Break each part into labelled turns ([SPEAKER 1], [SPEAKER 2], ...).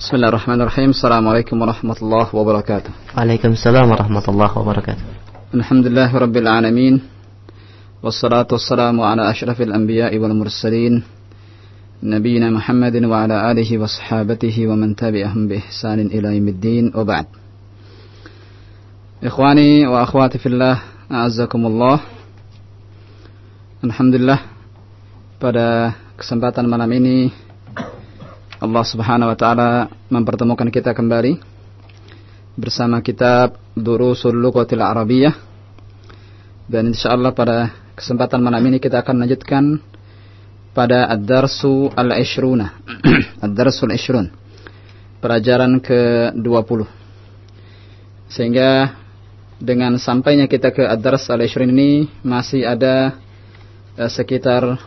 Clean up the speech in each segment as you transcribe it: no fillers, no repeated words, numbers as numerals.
[SPEAKER 1] Bismillahirrahmanirrahim. Assalamualaikum warahmatullahi wabarakatuh.
[SPEAKER 2] Waalaikumsalam warahmatullahi wabarakatuh.
[SPEAKER 1] Alhamdulillahirabbil alamin. Wassalatu wassalamu ala asyrafil anbiya'i wal mursalin, nabiyina Muhammadin wa ala alihi wa sahabatihi wa man tabi'ahum bi ihsanin ila yaumiddin, wa ba'd. Ikhwani wa akhwati fillah, a'azzakumullah. Alhamdulillah, pada kesempatan malam ini Allah Subhanahu wa taala mempertemukan kita kembali bersama kitab Durusul Lughatil Arabiyyah, dan insyaallah pada kesempatan malam ini kita akan lanjutkan pada Ad-Darsu Al-Ishruna Ad-Darsul Ishrun, pelajaran ke-20. Sehingga dengan sampainya kita ke Ad-Dars Al-Ishrun ini masih ada sekitar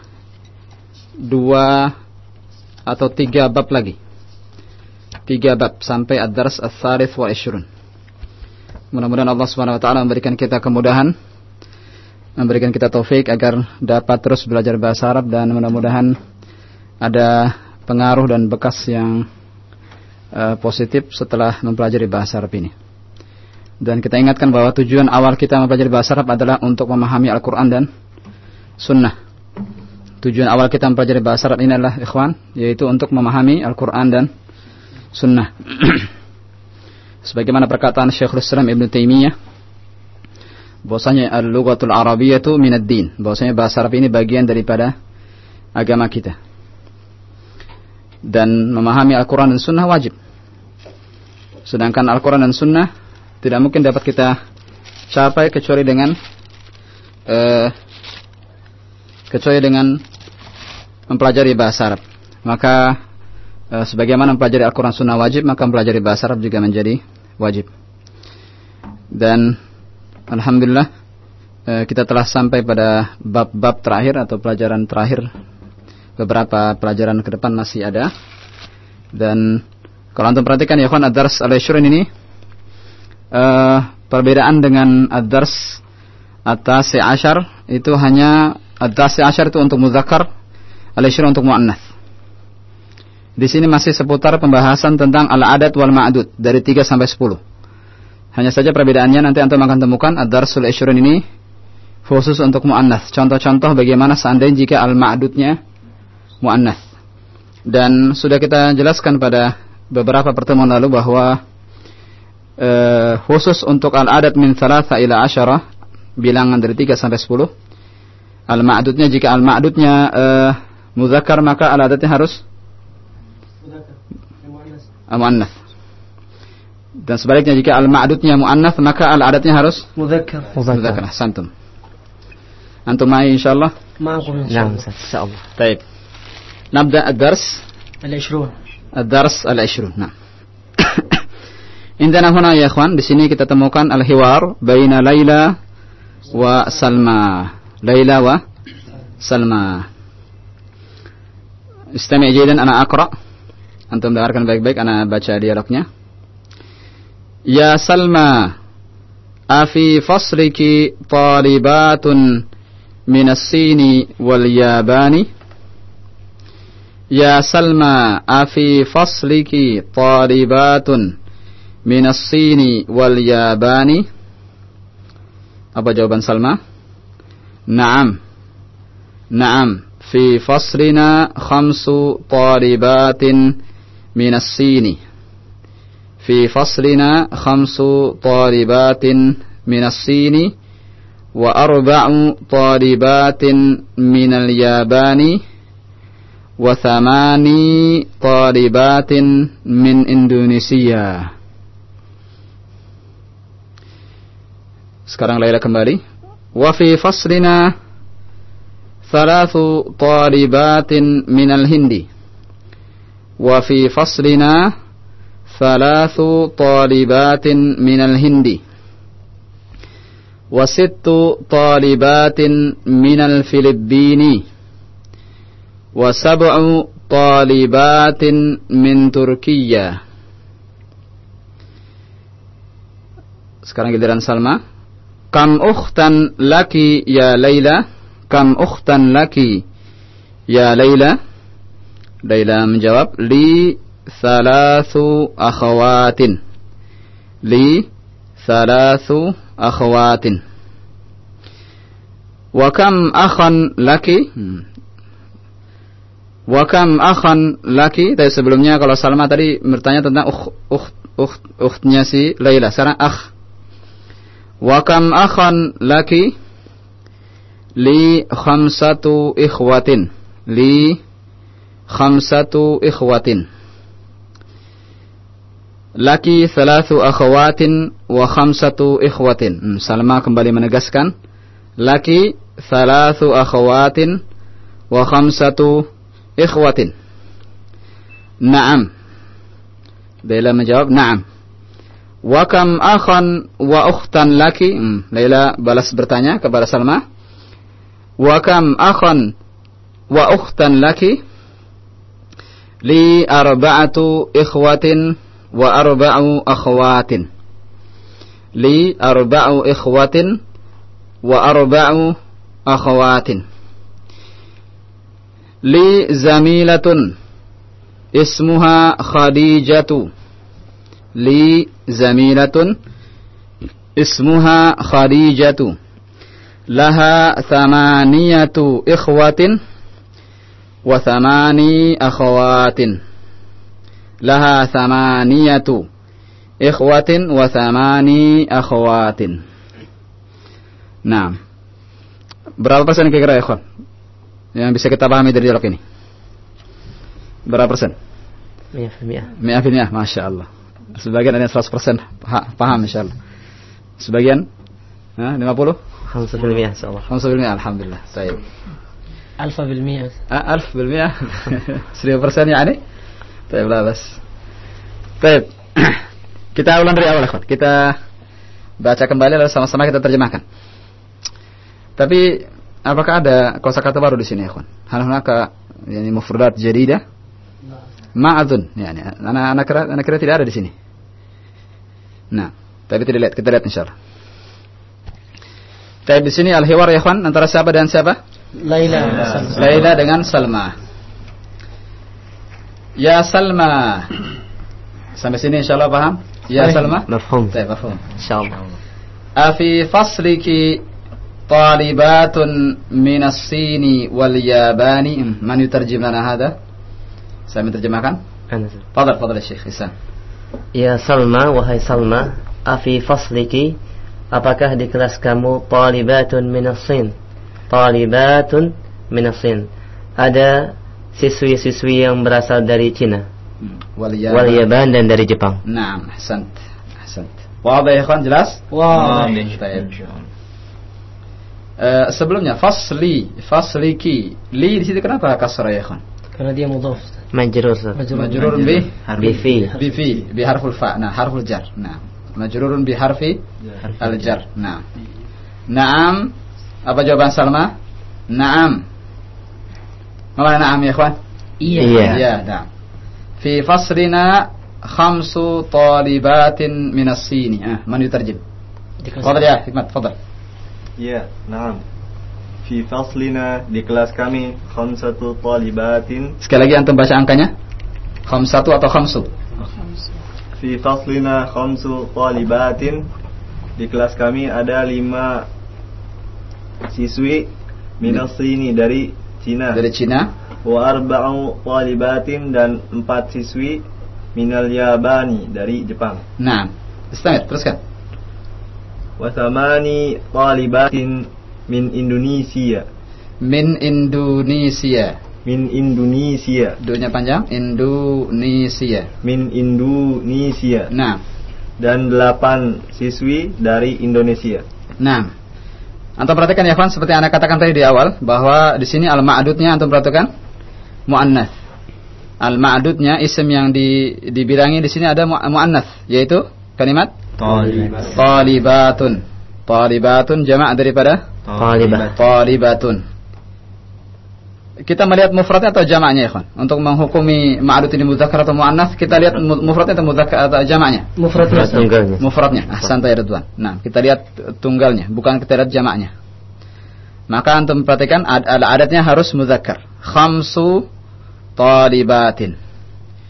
[SPEAKER 1] 2 atau 3 bab lagi. 3 bab sampai Ad-Dars Ats-Tsalits wal Ishrun. Mudah-mudahan Allah Subhanahu wa taala memberikan kita kemudahan, memberikan kita taufik agar dapat terus belajar bahasa Arab, dan mudah-mudahan ada pengaruh dan bekas yang positif setelah mempelajari bahasa Arab ini. Dan kita ingatkan bahwa tujuan awal kita mempelajari bahasa Arab adalah untuk memahami Al-Qur'an dan Sunnah. Tujuan awal kita mempelajari bahasa Arab ini adalah, ikhwan, yaitu untuk memahami Al-Quran dan Sunnah. Sebagaimana perkataan Syekhul Islam Ibn Taimiyah, bahwasanya al-lughatul arabiyyatu minad din, bahwasanya bahasa Arab ini bagian daripada agama kita. Dan memahami Al-Quran dan Sunnah wajib. Sedangkan Al-Quran dan Sunnah tidak mungkin dapat kita capai kecuali dengan mempelajari bahasa Arab. Maka sebagaimana mempelajari Al-Quran Sunnah wajib, maka mempelajari bahasa Arab juga menjadi wajib. Dan alhamdulillah kita telah sampai pada bab-bab terakhir atau pelajaran terakhir. Beberapa pelajaran ke depan masih ada. Dan kalau antum perhatikan ya kawan, Ad-Dars Al-Ishrun ini perbedaan dengan Ad-Dars At-Tasi' Asyar itu hanya Ad-Tasi' Asyar itu untuk muzakkar, Al-Ishrun untuk mu'annath. Di sini masih seputar pembahasan tentang al-adad wal ma'dud dari 3 sampai 10. Hanya saja perbedaannya nanti antum akan temukan Ad-Darsul Ishrun ini khusus untuk mu'annath. Contoh-contoh bagaimana seandainya jika al-ma'dudnya mu'annath. Dan sudah kita jelaskan pada beberapa pertemuan lalu bahwa khusus untuk al-adad min 3 ila 10, bilangan dari 3 sampai 10. Al-ma'dudnya, jika al-ma'dudnya muzakkar, maka al-adatnya harus mu'annath. Dan sebaliknya jika al-ma'dudnya mu'annath, maka al-adatnya harus muzakkar. Santum. Antum mai insyaallah?
[SPEAKER 2] Ma'akum insyaallah.
[SPEAKER 1] Baik. Nabda ad-dars
[SPEAKER 2] al-ishrun.
[SPEAKER 1] Ad-dars al-ishrun. Nah. Indana huna ya ikhwan, di sini kita temukan al-hiwar baina Laila wa Salma. Laila wa Salma. Istami' jaydan, ana aqra. Antum dengarkan baik-baik, ana baca dialognya. Ya Salma, afi fasliki talibatun minas Sini wal Yabani. Ya Salma, afi fasliki talibatun minas Sini wal Yabani. Apa jawaban Salma? Naam, fi faslina 5 talibatin minas Sini. Fi faslina 5 talibatin minas Sini wa 4 talibatin minal Yabani wa 8 talibatin min Indonesia. Sekarang Laila kembali. Wa fi faslina 3 talibatin minal Hindi. Wa fi faslina 3 talibatin minal Hindi. Wa 6 talibatin minal Filippini. Wa 7 talibatin min Turkiya. Sekarang giliran Salma. Kam ukhtan laki ya Laila? Kam ukhtan laki ya Laila? Laila menjawab, li thalathu akhawatin. Li thalathu akhawatin. Wa kam akhan laki? Wa kam akhan laki? Tadi sebelumnya kalau Salma tadi bertanya tentang ukhtnya si Laila. Sekarang akh. Wa kam akhan laki? Li khamsatu ikhwatin. Li khamsatu ikhwatin. Laki thalathu akhawatin wa khamsatu ikhwatin. Salma kembali menegaskan. Laki thalathu akhawatin wa khamsatu ikhwatin. Naam. Laila menjawab na'am. Wa kam akhan wa ukhtan laki? Laila balas bertanya kepada Salma. Wa kam akhan wa ukhtan laki? Li arba'atu ikhwatin wa arba'u akhwatin. Li arba'u ikhwatin wa arba'u akhwatin. Li zamilatun ismuha Khadijatu. Li zamilatun ismuha Khadijatu. Laha thamaniyatu ikhwatin wa thamani akhawatin. Laha thamaniyatu ikhwatin wa thamani akhawatin. Nah, berapa persen kira-kira ya, ikhwan, yang bisa kita pahami dari dialog ini? Berapa persen? 100%. 100%, Masya Allah. Sebagian ada yang 100% paham, Insya Allah. Sebagian 50?
[SPEAKER 2] 5% insyaAllah.
[SPEAKER 1] 5%, Alhamdulillah. Baik.
[SPEAKER 2] 1000%.
[SPEAKER 1] 1000%. 1000% yani? Baik, lah bas. Baik. Kita ulang dari awal, ikhwan. Kita baca kembali lalu sama-sama kita terjemahkan. Tapi apakah ada kosakata baru di sini, ikhwan? Hal hunaka yani mufradat jadidah? Ma'adun, yani anak kira tidak ada di sini. Nah, tapi kita lihat insyaallah. Tapi di sini al-hiwar ya ikhwan antara siapa dan siapa? Laila dengan Salma. Ya Salma. Sampai sini insyaallah paham? Ya Salma?
[SPEAKER 2] Mafhum.
[SPEAKER 1] Baik, mafhum.
[SPEAKER 2] Insyaallah.
[SPEAKER 1] Afi fasliki talibatun min as-Sini wal Yabani. Man yutarjim lana hada? Saya menerjemahkan. Fadal ya Syekh Ihsan.
[SPEAKER 2] Ya Salma, wahai Salma, afi fasliki, apakah di kelas kamu talibatun min as-Sin? Talibatun min as-Sin. Ada siswi-siswi yang berasal dari Cina. Wal Yaban dan dari Jepang.
[SPEAKER 1] Naam, ahsant. Wadah ya ikhwan, jelas?
[SPEAKER 2] Wadah.
[SPEAKER 1] Sebelumnya fasliki. Li di situ kenapa kasrah ya ikhwan?
[SPEAKER 2] Karena dia mudhaf. Majrur
[SPEAKER 1] bi harful fa. Nah, harful jar. Nah, majrurun bi harfi al jar. Nah. Naam. Apa jawaban Salma? Naam. Mana naam ya ikhwan? Iya, naam. Fi faslina khamsu talibatin min as-Sini. Man yutarjim? Fadal ya, Hikmat, fadal.
[SPEAKER 3] Iya, naam. Fi faslina, di kelas kami khamsatu talibatin.
[SPEAKER 1] Sekali lagi antum baca angkanya. Khamsatu atau khamsu?
[SPEAKER 3] Fi faslina khamsu talibatin. Di kelas kami ada 5 siswi minas Sini dari Cina.
[SPEAKER 1] Dari Cina.
[SPEAKER 3] Wa arba'u talibatin dan 4 siswi minal Yabani dari Jepang.
[SPEAKER 1] Nah, istamir, teruskan.
[SPEAKER 3] Wa thamani talibatin min Indonesia.
[SPEAKER 1] Min Indonesia.
[SPEAKER 3] Duanya
[SPEAKER 1] panjang. Indonesia.
[SPEAKER 3] Min Indonesia.
[SPEAKER 1] Nah.
[SPEAKER 3] Dan 8 siswi dari Indonesia.
[SPEAKER 1] Nah. Antum perhatikan ya kawan, seperti yang Anda katakan tadi di awal, bahwa di sini al-ma'dudnya antum perhatikan muannats. Al-ma'dudnya isim yang dibilangi di sini ada muannats, yaitu kalimat talibatun. Talibatun jamak daripada talibatun. Kita melihat mufradnya atau jamaknya ya kawan. Untuk menghukumi ma'dud ini mudzakkar atau muannats, kita lihat mufradnya atau mudzakkar atau jamaknya. Mufradnya. Ahsan ya Ridwan. Nah, kita lihat tunggalnya, bukan kita lihat jamaknya. Maka antum perhatikan adatnya harus mudzakkar. Khamsu talibatin. 3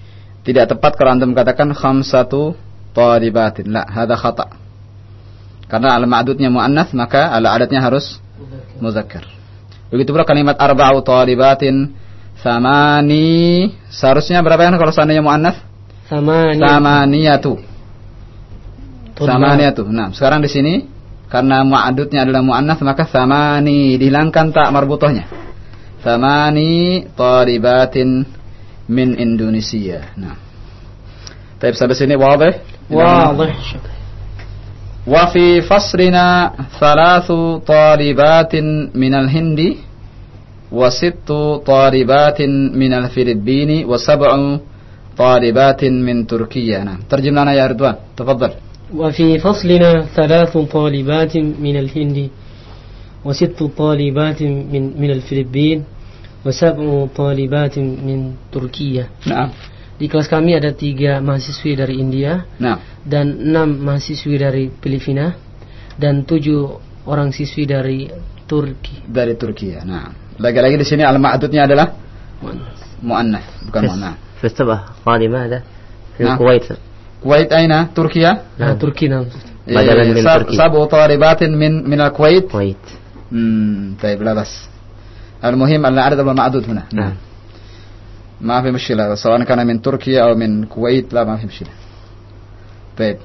[SPEAKER 1] Tidak tepat kalau antum katakan khamsatu talibatin. La, hadza khata'. Karena al-ma'dudnya muannats, maka al-adatnya harus muzakkar. Begitu pula kalimat arba'u talibatin, thamani, seharusnya berapa kan kalau seandainya muannats? Thamaniyatu. Thamaniyatu. Nah, sekarang di sini karena ma'dudnya adalah muannats, maka thamani, dihilangkan tak marbutohnya. Thamani talibatin min Indonesia. Nah. Baik, sampai sini wadih?
[SPEAKER 2] Wadih.
[SPEAKER 1] Wa fi fasrina thalathu talibatin minal Hindi wa sittu talibatin minal Filipini wa sab'u talibatin min Turkiya. Nah, terjemahnya ya Ridwan. Tafadhal.
[SPEAKER 4] Wa fi faslina thalathu talibatin minal Hindi wa sittu talibatin minal Filipin wa sab'u talibatin min Turkiya.
[SPEAKER 1] Nah.
[SPEAKER 4] Di kelas kami ada 3 mahasiswi dari India, dan 6 mahasiswi dari Filipina, dan 7 orang siswi dari Turki.
[SPEAKER 1] Dari Turki ya. Nah, lagi-lagi di sini al-ma'dudnya adalah muannats, bukan muannats.
[SPEAKER 2] في السبعة قادمة هذا في الكويت.
[SPEAKER 1] Kuwait aina? Turkiya?
[SPEAKER 4] Turki nam.
[SPEAKER 2] بدلا من تركيا.
[SPEAKER 1] 7 طالبات من الكويت.
[SPEAKER 2] كويت.
[SPEAKER 1] طيب لا بس. المهم العدد المعدود هنا.
[SPEAKER 2] نعم.
[SPEAKER 1] ما في مشكلة سواء كان من تركيا أو من الكويت لا ما في مشكلة. طيب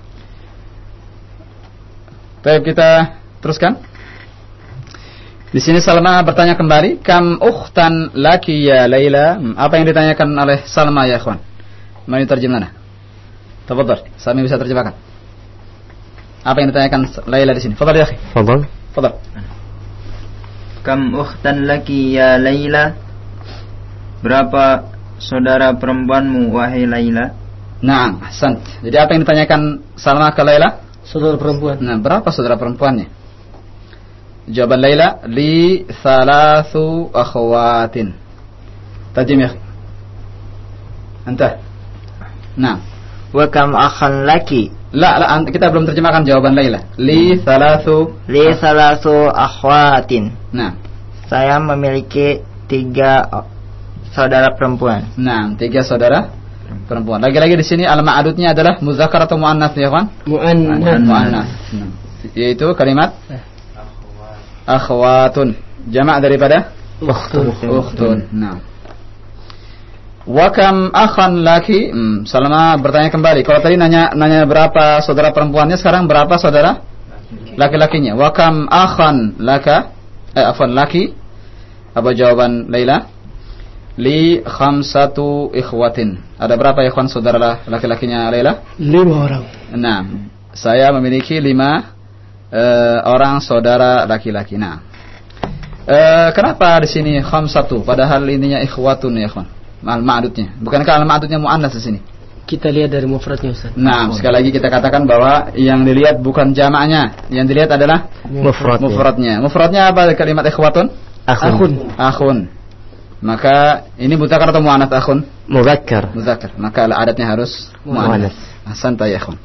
[SPEAKER 1] kita teruskan. Di sini Salma bertanya kembali, kam ukhtan laki ya Laila? Apa yang ditanyakan oleh Salma ya ikhwan? Mari terjemahkan. Tafadhal, Sami bisa terjemahkan. Apa yang ditanyakan Laila di sini? Tafadhal ya akhi. Tafadhal.
[SPEAKER 5] Kam ukhtan laki ya Laila? Berapa saudara perempuanmu wahai Laila?
[SPEAKER 1] Naam, ahsant. Jadi apa yang ditanyakan Salma ke Laila?
[SPEAKER 4] Saudara perempuan.
[SPEAKER 1] Nah, berapa saudara perempuannya? Jawaban Laila, li thalathu akhwatin. Tajim ya. Anta. Nah.
[SPEAKER 5] Wa kam akhan laki?
[SPEAKER 1] La, kita belum terjemahkan jawaban Laila. Li thalathu
[SPEAKER 5] akhwatin.
[SPEAKER 1] Nah.
[SPEAKER 5] Saya memiliki 3 saudara perempuan.
[SPEAKER 1] Nah, 3 saudara perempuan. Lagi-lagi di sini al-ma'dudnya adalah muzakkar atau muannats ya, kawan? Muannats. Yaitu kalimat akhwatun. Jamak daripada ukhtun. Nah. Wa kam akhan laki? Salma bertanya kembali. Kalau tadi nanya berapa saudara perempuannya, sekarang berapa saudara laki-lakinya? Wa kam akhan laka? Laki. Apa jawaban Laila? Li khamsatu ikhwatin. Ada berapa ikhwan saudara laki-lakinya Laila?
[SPEAKER 4] 5 orang.
[SPEAKER 1] Nah, saya memiliki 5 orang saudara laki-laki. Nah, kenapa di sini khamsatu padahal ininya ikhwatun ya ikhwan? Al-ma'dudnya. Bukankah al-ma'dudnya muannas di sini?
[SPEAKER 4] Kita lihat dari mufradnya Ustaz.
[SPEAKER 1] Nah, sekali lagi kita katakan bahwa yang dilihat bukan jamaknya, yang dilihat adalah mufradnya. Mufradnya apa kalimat ikhwatun? Akhun. Maka ini muzakkar atau muannats akhun?
[SPEAKER 2] Muzakkar.
[SPEAKER 1] Maka adatnya harus muannats. Ahsanta ya akhun.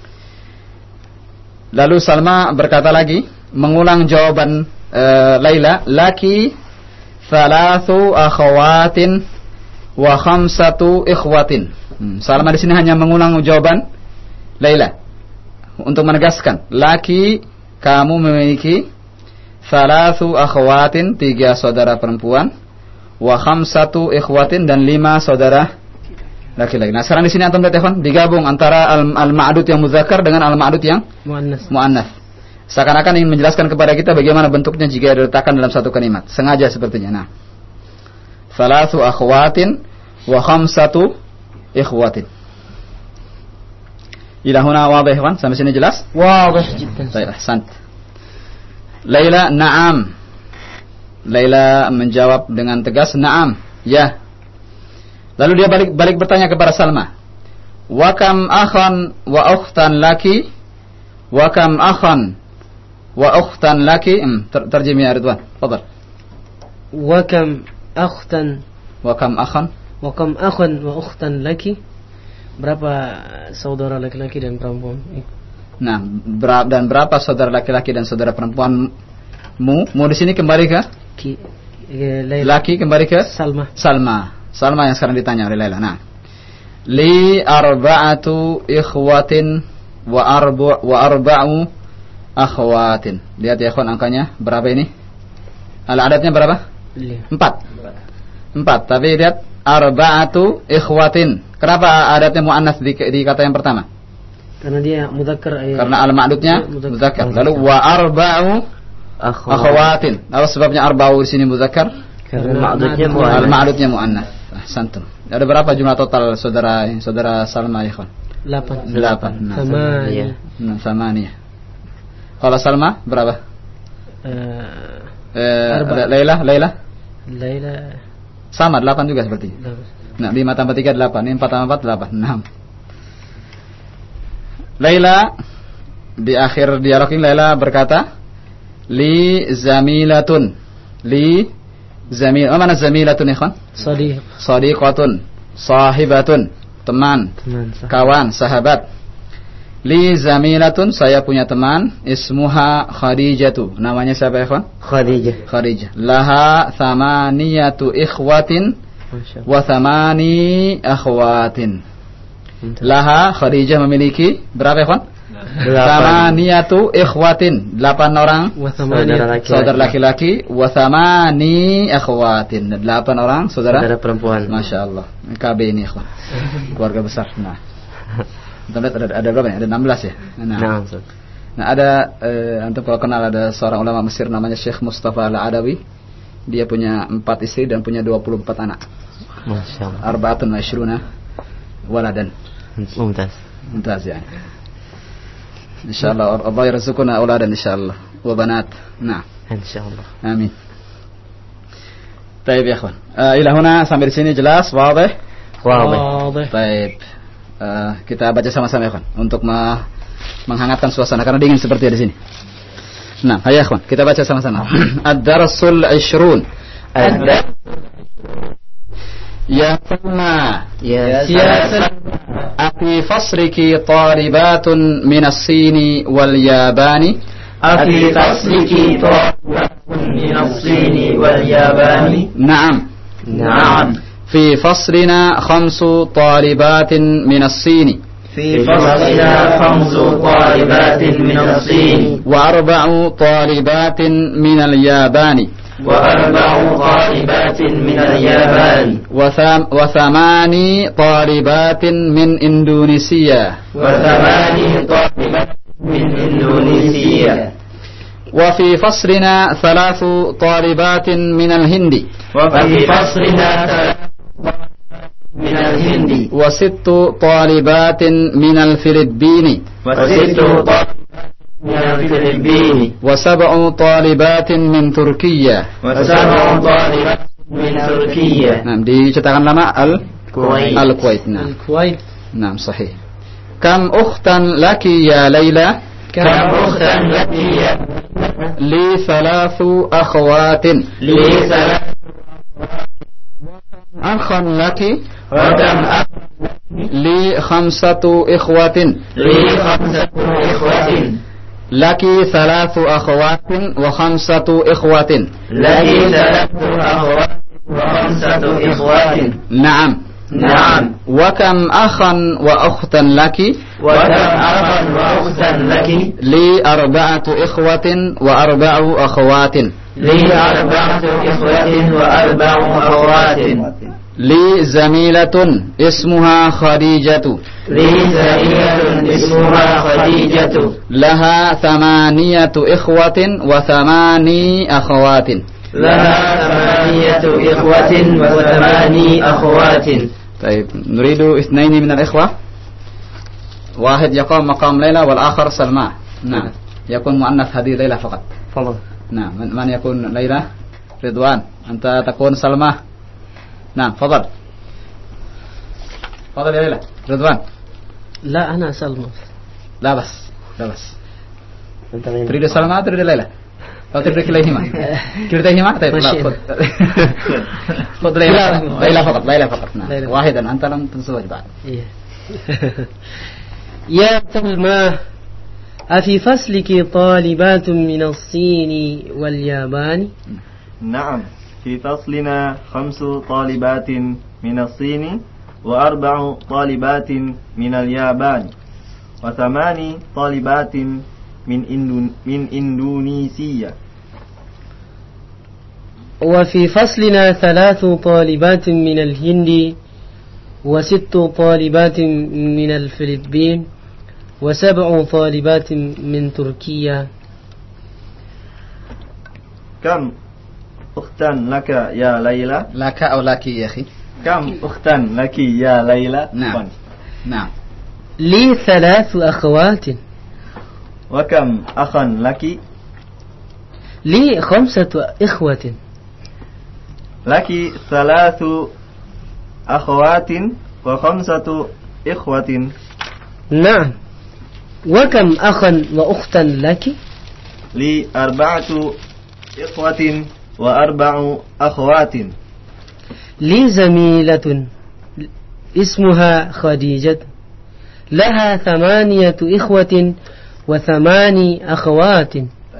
[SPEAKER 1] Lalu Salma berkata lagi, mengulang jawaban Laila, laki thalathu akhawatin wa khamsatu ikhwatin. Salma di sini hanya mengulang jawaban Laila untuk menegaskan, laki kamu memiliki thalathu akhawatin, 3 saudara perempuan, wa khamsatu ikhwatin, dan 5 saudara laki-laki. Nah, sekarang di sini antum lihat ya, digabung antara al-ma'dud yang muzakkar dengan al-ma'dud yang muannats. Seakan-akan ingin menjelaskan kepada kita bagaimana bentuknya jika diletakkan dalam satu kalimat. Sengaja sepertinya. Nah, thalathu akhwatin wa khamsatu ikhwatin. Ila huna wadih kan? Sampai sini jelas?
[SPEAKER 4] Wadih jiddan.
[SPEAKER 1] Baik, ahsant. Laila, na'am. Laila menjawab dengan tegas, na'am, ya. Lalu dia balik bertanya kepada Salma, wa kam akhan wa ukhtan laki? Wa kam akhan wa ukhtan laki? Terjemah ya Ridwan, fadhal.
[SPEAKER 4] Wa kam akhtan
[SPEAKER 1] wa kam akhan
[SPEAKER 4] wa ukhtan laki? Berapa saudara laki-laki dan perempuan?
[SPEAKER 1] Nah, dan berapa saudara laki-laki dan saudara perempuanmu? Mau di sini kembali ke laki, kembali ke Salma yang sekarang ditanya oleh Laila. Nah, Li arba'atu ikhwatin wa arba'u akhwatin. Lihat ya ikhwan, angkanya berapa ini? Al-adadnya berapa? 4. Tapi lihat arba'atu ikhwatin. Kenapa adatnya muannas di kata yang pertama?
[SPEAKER 4] Karena dia mudzakkar.
[SPEAKER 1] Karena al-ma'dudnya mudzakkar. Lalu wa arba'u akhwatin. Apa sebabnya arba'u di sini mudzakkar?
[SPEAKER 2] Karena
[SPEAKER 1] al-ma'dudnya muannas. Ahsantum. Ada berapa jumlah total saudara Salma ya kawan? 8. Samaniyah. Kalau Salma berapa? Laila sama 8 juga seperti. Nah, 5 tambah 3 8. Ini 4 tambah 4 8. 6. Laila di akhir dialog ini Laila berkata, li zamilatun. Mana zamilatun ikhwan? Sadiqatun, sahibatun, teman, kawan, sahabat. Li zamilatun, saya punya teman, ismuha Khadijatu. Namanya siapa ikhwan? Khadijah. Laha thamaniyatu ikhwatin wa thamani akhwatin. Laha, Khadijah memiliki berapa ikhwan? 8 ikhwatin, 8 orang saudara laki-laki, wa thamani akhwatin, 8 orang saudara
[SPEAKER 2] perempuan.
[SPEAKER 1] Masya Allah, KB ini ikhwan, keluarga besar. Nah, ada berapa ya? Ada 16 ya? Nah, ada antum kalau kenal, ada seorang ulama Mesir namanya Syekh Mustafa Al-Adawi. Dia punya 4 istri dan punya 24 anak.
[SPEAKER 2] Masya Allah.
[SPEAKER 1] Arba'atun wa ishruna waladan. Mumtaz ya. Insyaallah Allah yarzuquna auladan insyaallah wa banat. Nah,
[SPEAKER 2] insyaallah.
[SPEAKER 1] Amin. Baik ya ikhwan. Ila huna sampai di sini jelas, wadih?
[SPEAKER 2] Wadih.
[SPEAKER 1] Baik. Kita baca sama-sama ya ikhwan untuk menghangatkan suasana karena dingin seperti di sini. Nah, ayo ikhwan, kita baca sama-sama. Ad-darsul 20. Ya Salma, ya Salma, afi fasriki talibatun minas Sini wal Yabani.
[SPEAKER 5] Afi fasriki talibatun minas Sini wal Yabani.
[SPEAKER 1] Na'am. Fi faslina 5 talibatin minas Sini.
[SPEAKER 5] في فصلنا 5 طالبات من الصين
[SPEAKER 1] و4 طالبات من اليابان
[SPEAKER 5] و4 طالبات من اليابان
[SPEAKER 1] و8 طالبات من إندونيسيا
[SPEAKER 5] و8 طالبات من إندونيسيا
[SPEAKER 1] وفي فصلنا 3 طالبات من الهند
[SPEAKER 5] وفي فصلنا 3 من الهند
[SPEAKER 1] و6 طالبات من الفلبين
[SPEAKER 5] و6 طالبات من الفلبين
[SPEAKER 1] و7 طالبات من تركيا
[SPEAKER 5] و7 طالبات من تركيا.
[SPEAKER 1] Nah, dicetakan lama Al-Kuwait. Nah.
[SPEAKER 4] Al-Kuwait.
[SPEAKER 1] Nah, sahih. Kam ukhtan laki ya Laila?
[SPEAKER 5] Kam ukhtan laki ya
[SPEAKER 1] Li 3 akhwatin.
[SPEAKER 5] Li 3
[SPEAKER 1] akhan laki?
[SPEAKER 5] وكم
[SPEAKER 1] Li 5 ikhwatin.
[SPEAKER 5] لي 5 إخوة
[SPEAKER 1] Laki 3 akhwatin wa 5 ikhwatin.
[SPEAKER 5] لي 3 أخوات و5 إخوات.
[SPEAKER 1] Naam.
[SPEAKER 5] نعم.
[SPEAKER 1] وكم أخا وأختا لك؟
[SPEAKER 5] وكم أخا وأختا لك؟
[SPEAKER 1] لي 4 إخوة و4 أخوات.
[SPEAKER 5] لي 4 إخوة و4 أخوات.
[SPEAKER 1] لي زميلة اسمها خديجة.
[SPEAKER 5] لي زميلة اسمها خديجة.
[SPEAKER 1] لها 8 إخوة و8 أخوات.
[SPEAKER 5] لها 8 إخوة و8 أخوات.
[SPEAKER 1] طيب نريد 2 من الإخوة. واحد يقوم مقام ليلى والآخر سلمى. نعم يكون مؤنث هذه ليلى فقط.
[SPEAKER 2] تفضل.
[SPEAKER 1] نعم من يكون ليلى؟ رضوان أنت تكون سلمى. نعم تفضل يا ليلى. رضوان.
[SPEAKER 4] لا أنا سلمى.
[SPEAKER 1] لا بس تريد سلمى تريد ليلى أو تريد كليهما؟ كلتيهما؟ طيب لا خذ ليلى فقط. نعم واحدا أنت لم تتزوج بعد.
[SPEAKER 4] يا سلمى أفي فصلك طالبات من الصين واليابان؟
[SPEAKER 3] نعم في فصلنا 5 طالبات من الصين وأربع طالبات من اليابان و8 طالبات من إندونيسيا.
[SPEAKER 4] وفي فصلنا 3 طالبات من الهند و6 طالبات من الفلبين و7 طالبات من تركيا.
[SPEAKER 3] كم أختا لك يا ليلى؟
[SPEAKER 1] لك أو لك يا أخي؟
[SPEAKER 3] كم أختا لك يا ليلى؟
[SPEAKER 1] نعم نعم.
[SPEAKER 4] لي 3 أخوات.
[SPEAKER 3] وكم أخا لك؟
[SPEAKER 4] لي 5 إخوة.
[SPEAKER 3] لك 3 أخوات و5 إخوة.
[SPEAKER 4] نعم. وكم أخا وأختا لك؟
[SPEAKER 3] لي 4 إخوة و4 أخوات.
[SPEAKER 4] لي زميلة اسمها خديجة لها 8 إخوة و8 أخوات.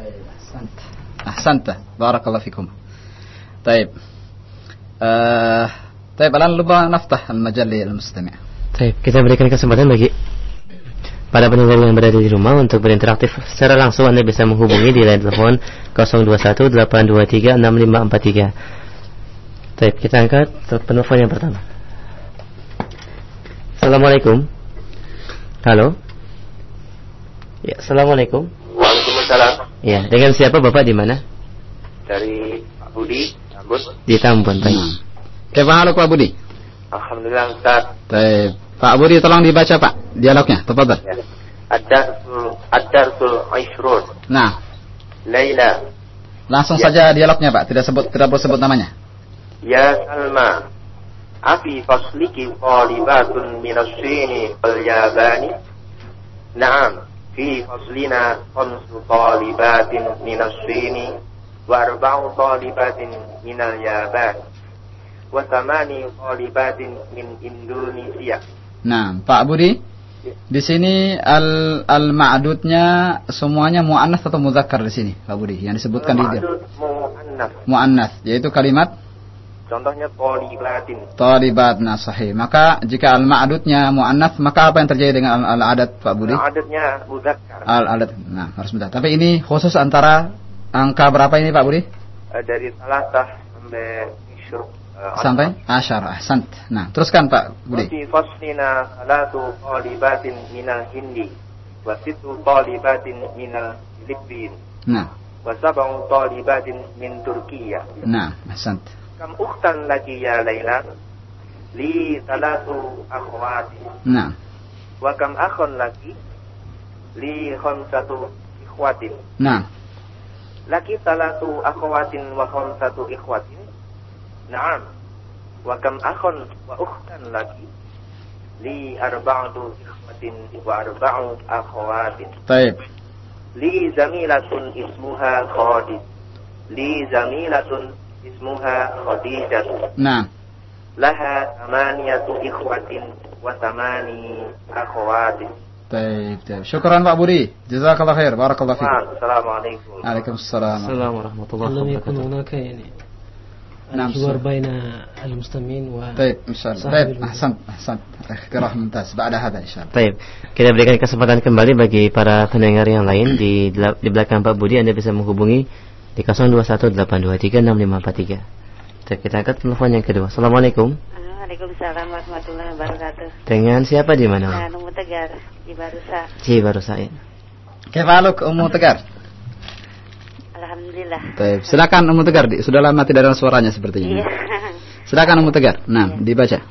[SPEAKER 1] أحسنت بارك الله فيكم. طيب طيب الآن lupa نفتح المجال للمستمع.
[SPEAKER 2] Baik, kita berikan kesempatan bagi para pendengar yang berada di rumah untuk berinteraktif secara langsung. Anda bisa menghubungi di line telepon 0218236543. Baik, kita angkat penelpon yang pertama. Assalamualaikum. Halo. Ya, assalamualaikum.
[SPEAKER 6] Waalaikumsalam.
[SPEAKER 2] Ya, dengan siapa Bapak di mana?
[SPEAKER 6] Dari Pak Budi, Tambun.
[SPEAKER 2] Di Tambun, baik.
[SPEAKER 1] Kaifa Pak Budi?
[SPEAKER 6] Alhamdulillah Ustaz.
[SPEAKER 1] Baik. Pak Budi tolong dibaca Pak dialognya, tafadhal.
[SPEAKER 6] Ya. Ad-darsul 20.
[SPEAKER 1] Nah,
[SPEAKER 6] Laila.
[SPEAKER 1] langsung
[SPEAKER 6] Ya.
[SPEAKER 1] saja dialognya Pak, tidak perlu sebut namanya.
[SPEAKER 6] Ya Salma. Afi fasliki talibatun minasini wal yabani. Naam. Fi faslina 5 talibatin minasini wa 4 talibatin minal yabani wa 8 talibatin min Indonesia.
[SPEAKER 1] Nah, Pak Budi, di sini al-ma'dudnya semuanya mu'annas atau muzakkar di sini, Pak Budi, yang disebutkan di dia. Mu'annas, yaitu kalimat
[SPEAKER 6] Contohnya talibatin.
[SPEAKER 1] talibat. Nah, sahih. Maka jika al-ma'dudnya mu'annas, maka apa yang terjadi dengan al-adat, Pak Budi?
[SPEAKER 6] Adadnya muzakkar.
[SPEAKER 1] Al-adat. Nah, harus mudah. Tapi ini khusus antara angka berapa ini, Pak Budi?
[SPEAKER 6] Dari salatah sampai isyur.
[SPEAKER 1] Sampai asyar. Ahsant. Nah, teruskan Pak Budi.
[SPEAKER 6] Fi faslina 3 talibatin minal hindi wa 6 talibatin minal Filipin
[SPEAKER 1] Nah,
[SPEAKER 6] wa 7 talibatin min Turkiya.
[SPEAKER 1] nah, ahsant.
[SPEAKER 6] Kam ukhtan laki ya Laila? Li 3 akhwati.
[SPEAKER 1] Nah,
[SPEAKER 6] Wa kam akhun laki? Li 5 ikhwatin.
[SPEAKER 1] nah,
[SPEAKER 6] Laki 3 akhwatin wa 5 ikhwatin. Naam. Wa kam akhun wa ukhtan laki? Li 4 ikhwatin wa 4 akhwatin.
[SPEAKER 1] baik.
[SPEAKER 6] Li zamilatun ismuha Khadijah. Li zamilatun ismuha Khadijah.
[SPEAKER 1] Nah,
[SPEAKER 6] Laha 8 ikhwatin wa 8 akhwatin.
[SPEAKER 1] baik. Syukran Pak Budi. Jazakallah khair. Barakallah fiik.
[SPEAKER 6] Assalamualaikum.
[SPEAKER 1] Waalaikumsalam.
[SPEAKER 2] Assalamualaikum warahmatullahi
[SPEAKER 4] لم يكن
[SPEAKER 2] wabarakatuh.
[SPEAKER 4] هناك يعني
[SPEAKER 1] نعم.
[SPEAKER 4] الحوار بين المستمعين و
[SPEAKER 1] طيب إن شاء الله.
[SPEAKER 4] صاحب
[SPEAKER 1] طيب
[SPEAKER 4] الموضوع.
[SPEAKER 1] أحسنت اقتراح ممتاز بعد هذا إن شاء الله.
[SPEAKER 2] Baik, kita berikan kesempatan kembali bagi para pendengar yang lain di belakang Pak Budi. Anda bisa menghubungi di 0218236543. Baik, kita angkat telepon yang kedua. Assalamualaikum.
[SPEAKER 7] Waalaikumsalam warahmatullahi wabarakatuh.
[SPEAKER 2] Dengan siapa di mana?
[SPEAKER 7] Nah, Numu Tegar di Barusa.
[SPEAKER 2] Cibarusa.
[SPEAKER 1] كيف حالك أم تجار؟
[SPEAKER 7] Alhamdulillah.
[SPEAKER 1] طيب silakan Ummu Tegar. Sudah lama tidak ada suaranya sepertinya.
[SPEAKER 7] Iya.
[SPEAKER 1] Silakan Ummu Tegar. Nah, dibaca.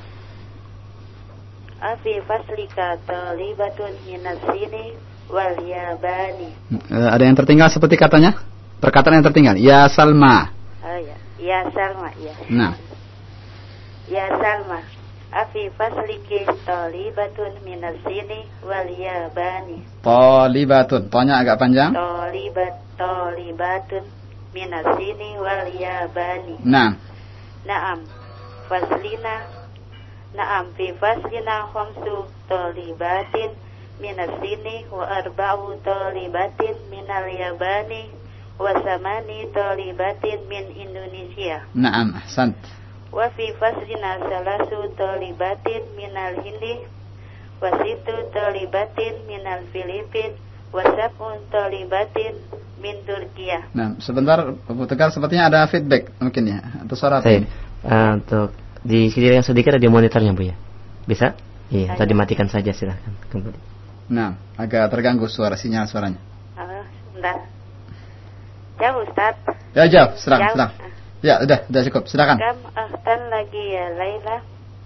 [SPEAKER 7] Afi faslika talibatun minasini wal yabani.
[SPEAKER 1] Ada yang tertinggal seperti katanya? Perkataan yang tertinggal. Ya Salma.
[SPEAKER 7] Oh ya. Ya Salma, ya.
[SPEAKER 1] Nah,
[SPEAKER 7] Ya Salma. Afi fasliki talibatun minasini wal yabani.
[SPEAKER 1] talibatun. Tonya agak panjang.
[SPEAKER 7] Talibatun minasini wal yabani.
[SPEAKER 1] Nah,
[SPEAKER 7] Naam. Faslina. Naam fi faslina 5 talibatin minasini wa 4 talibatin minal yabani wa 8 talibatin min Indonesia.
[SPEAKER 1] na'am, ahsant.
[SPEAKER 7] wa fi faslina salasu talibatin minal Hindi wa situ talibatin minal Filipin wa sab'un talibatin min Turkiya.
[SPEAKER 1] Nah, sebentar Abu Tegar, sepertinya ada feedback mungkin ya atau suara.
[SPEAKER 2] Untuk di sini yang sedikit ada di monitornya Bu ya. Bisa? Iya, tadi matikan saja silahkan kembali.
[SPEAKER 1] Nah, agak terganggu sinyal suaranya.
[SPEAKER 7] Sebentar. Jauh Ustaz.
[SPEAKER 1] Ya, jauh, sedang. Ya, udah cukup. Silakan.
[SPEAKER 7] Kam ahtan lagi ya Laila.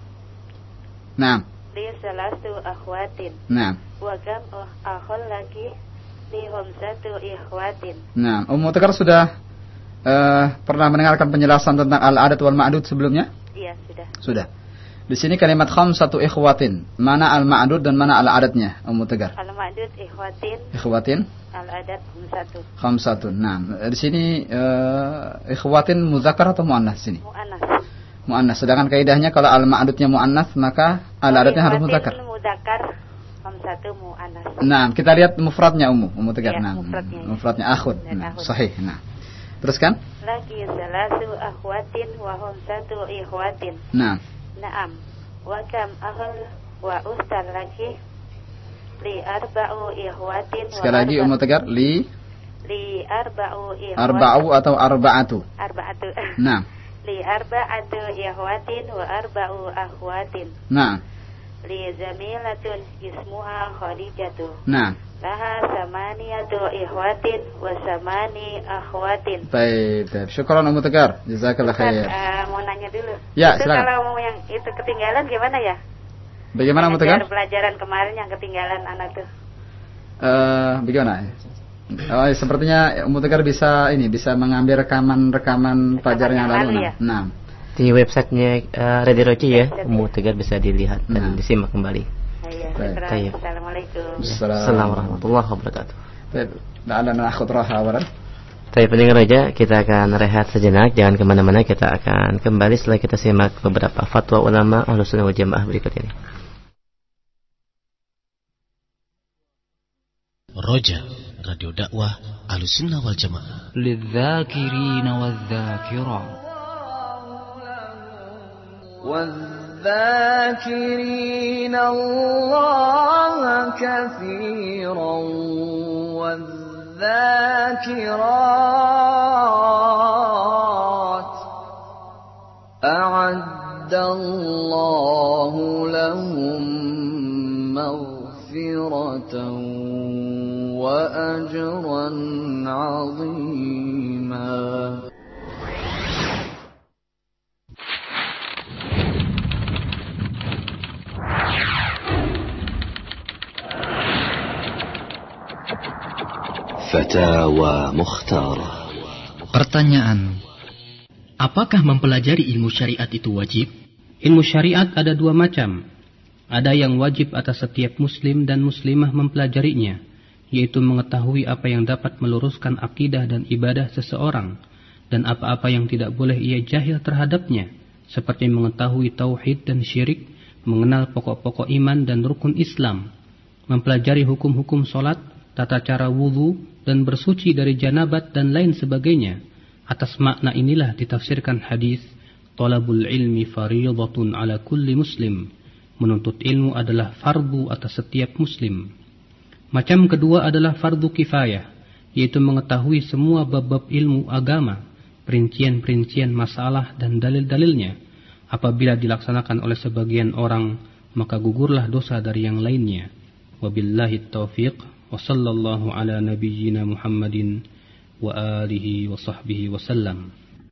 [SPEAKER 1] Nah.
[SPEAKER 7] Li salasu akhwatin.
[SPEAKER 1] Nah.
[SPEAKER 7] Wa kam akhul lagi li khamsatu ikhwatin.
[SPEAKER 1] Nah, Ummu Tegar sudah pernah mendengarkan penjelasan tentang al-adad wal ma'dud sebelumnya?
[SPEAKER 7] Iya,
[SPEAKER 1] Sudah. Di sini kalimat khamsatu ikhwatin. Mana al-ma'dud dan mana al-adadnya, Ummu Tegar?
[SPEAKER 7] Al-ma'dud ikhwatin.
[SPEAKER 1] Ikhwatin?
[SPEAKER 7] Al-adad
[SPEAKER 1] khamsatun. Nah, di sini ikhwatin muzakkar atau muannas sini? Muannas. Sedangkan kaidahnya kalau al-ma'dudnya muannas, maka al-adadnya harus muzakkar.
[SPEAKER 7] Khamsatu muannas.
[SPEAKER 1] Nah, kita lihat mufradnya Ummu Tegar.
[SPEAKER 7] Ya,
[SPEAKER 1] nah, mufradnya akhun. Nah, sahih. Nah. Teruskan?
[SPEAKER 7] Lagi salasu akhwatin wa khamsatu ikhwatin.
[SPEAKER 1] Nah.
[SPEAKER 7] Naam. Wa kam akhul wa ustan lagi li arba'u ikhwatin.
[SPEAKER 1] Sekali lagi Ummu Tegar, li
[SPEAKER 7] arba'u ikhwatin.
[SPEAKER 1] Arba'u atau arba'atu?
[SPEAKER 7] Arba'atu.
[SPEAKER 1] Nah.
[SPEAKER 7] Li arba'atu ikhwatin wa arba'u akhwatin.
[SPEAKER 1] Nah.
[SPEAKER 7] Li zamilatun ismuha Khadijatu.
[SPEAKER 1] Nah.
[SPEAKER 7] Laha samaniyatu ikhwatin wa samani akhwatin.
[SPEAKER 1] Baik. Syukran Ummu Tegar. Jazakallah khair.
[SPEAKER 7] Mau nanya dulu.
[SPEAKER 1] Ya,
[SPEAKER 7] itu
[SPEAKER 1] silakan.
[SPEAKER 7] Kalau yang itu ketinggalan gimana ya?
[SPEAKER 1] Bagaimana Ummu Tegar?
[SPEAKER 7] Pelajaran kemarin yang ketinggalan anak tuh.
[SPEAKER 1] Bagaimana? Sepertinya Ummu Tegar bisa mengambil rekaman pelajaran yang lalu.
[SPEAKER 7] Ya?
[SPEAKER 1] Nah.
[SPEAKER 2] Di websitenya Radio Roci ya, Ummu Tegar bisa dilihat dan disimak kembali.
[SPEAKER 7] Baik. Assalamualaikum.
[SPEAKER 2] Assalamualaikum warahmatullahi wabarakatuh.
[SPEAKER 1] Baik, la'alla na'khudh raha awalan.
[SPEAKER 2] Baik, pendengar Roja, kita akan rehat sejenak, jangan kemana-mana, kita akan kembali setelah kita simak beberapa fatwa ulama Ahlussunnah wal Jamaah berikut ini.
[SPEAKER 8] Roja, radio dakwah Ahlussunnah wal Jamaah.
[SPEAKER 9] Lidzakirina wadzakirat.
[SPEAKER 10] والذاكرين الله كثيرا والذاكرات أعد الله لهم مغفرة وأجرا عظيما.
[SPEAKER 8] Fatawa Mukhtarah.
[SPEAKER 11] Pertanyaan: apakah mempelajari ilmu syariat itu wajib? Ilmu syariat ada dua macam. Ada yang wajib atas setiap muslim dan muslimah mempelajarinya, yaitu mengetahui apa yang dapat meluruskan akidah dan ibadah seseorang, dan apa-apa yang tidak boleh ia jahil terhadapnya, seperti mengetahui tauhid dan syirik, mengenal pokok-pokok iman dan rukun Islam, mempelajari hukum-hukum sholat, tata cara wudu, dan bersuci dari janabat dan lain sebagainya. Atas makna inilah ditafsirkan hadis talabul ilmi fardhatun ala kulli muslim. Menuntut ilmu adalah fardu atas setiap muslim. Macam kedua adalah fardu kifayah, yaitu mengetahui semua bab-bab ilmu agama, perincian-perincian masalah dan dalil-dalilnya. Apabila dilaksanakan oleh sebagian orang, maka gugurlah dosa dari yang lainnya. Wabillahi taufiq. Wa sallallahu ala nabiyyina Muhammadin wa alihi wa sahbihi wa sallam.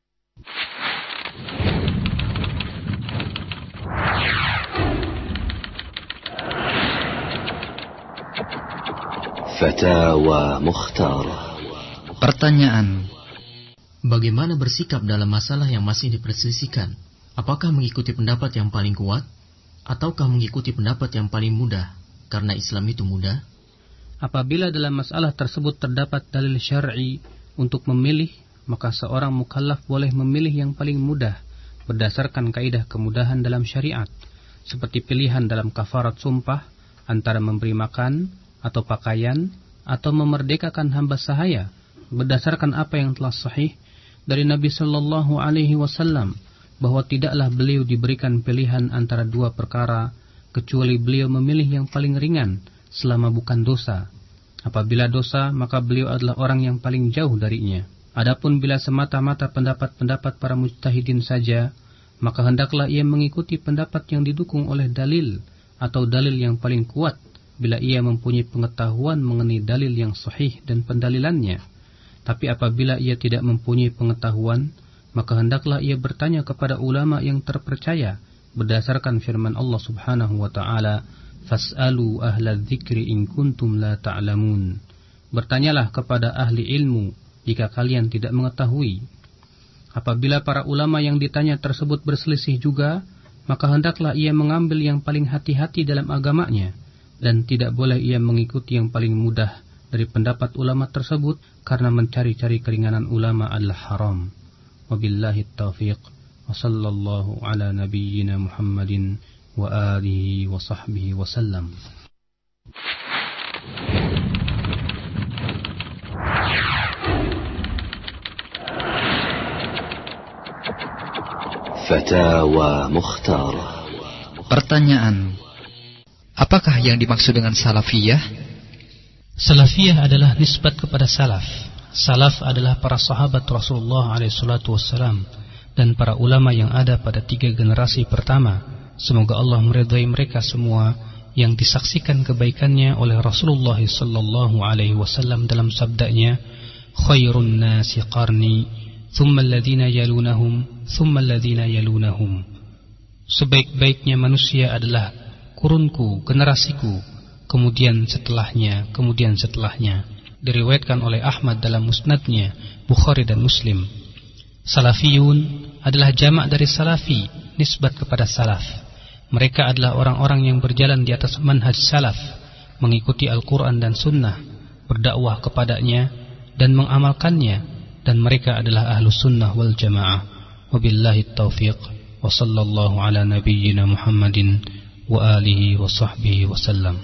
[SPEAKER 8] Fatawa Mukhtarah.
[SPEAKER 11] Pertanyaan: bagaimana bersikap dalam masalah yang masih diperselisihkan? Apakah mengikuti pendapat yang paling kuat ataukah mengikuti pendapat yang paling mudah karena Islam itu mudah? Apabila dalam masalah tersebut terdapat dalil syar'i untuk memilih, maka seorang mukallaf boleh memilih yang paling mudah berdasarkan kaidah kemudahan dalam syariat, seperti pilihan dalam kafarat sumpah antara memberi makan atau pakaian atau memerdekakan hamba sahaya berdasarkan apa yang telah sahih dari Nabi sallallahu alaihi wasallam bahwa tidaklah beliau diberikan pilihan antara dua perkara kecuali beliau memilih yang paling ringan selama bukan dosa. Apabila dosa, maka beliau adalah orang yang paling jauh darinya. Adapun bila semata-mata pendapat-pendapat para mujtahidin saja, maka hendaklah ia mengikuti pendapat yang didukung oleh dalil atau dalil yang paling kuat bila ia mempunyai pengetahuan mengenai dalil yang sahih dan pendalilannya. Tapi apabila ia tidak mempunyai pengetahuan, maka hendaklah ia bertanya kepada ulama yang terpercaya berdasarkan firman Allah Subhanahu wa taala, "Fas'alu ahla dzikri in kuntum la ta'lamun." Bertanyalah kepada ahli ilmu jika kalian tidak mengetahui. Apabila para ulama yang ditanya tersebut berselisih juga, maka hendaklah ia mengambil yang paling hati-hati dalam agamanya, dan tidak boleh ia mengikuti yang paling mudah dari pendapat ulama tersebut, karena mencari-cari keringanan ulama adalah haram. Wabillahi taufiq, wa sallallahu ala nabiyyina Muhammadin wa alihi wa sahbihi wa sallam.
[SPEAKER 12] Fatawa Mukhtar.
[SPEAKER 13] Pertanyaan: apakah yang dimaksud dengan salafiyah?
[SPEAKER 11] Salafiyah adalah nisbat kepada salaf. Salaf adalah para sahabat Rasulullah SAW dan para ulama yang ada pada 3 generasi pertama. Semoga Allah meridai mereka semua yang disaksikan kebaikannya oleh Rasulullah SAW dalam sabdanya, "Khairun nasi qarni, thumma alladhina yalunahum, thumma alladhina yalunahum." Sebaik-baiknya manusia adalah kurunku, generasiku, kemudian setelahnya, kemudian setelahnya. Diriwayatkan oleh Ahmad dalam musnadnya, Bukhari dan Muslim. Salafiyun adalah jamak dari salafi, nisbat kepada salaf. Mereka adalah orang-orang yang berjalan di atas manhaj salaf, mengikuti Al-Quran dan Sunnah, berdakwah kepadanya dan mengamalkannya, dan mereka adalah ahlus sunnah wal jamaah. Wabillahi taufiq, wa sallallahu ala nabiyyina Muhammadin wa alihi wa sahbihi wa sallam.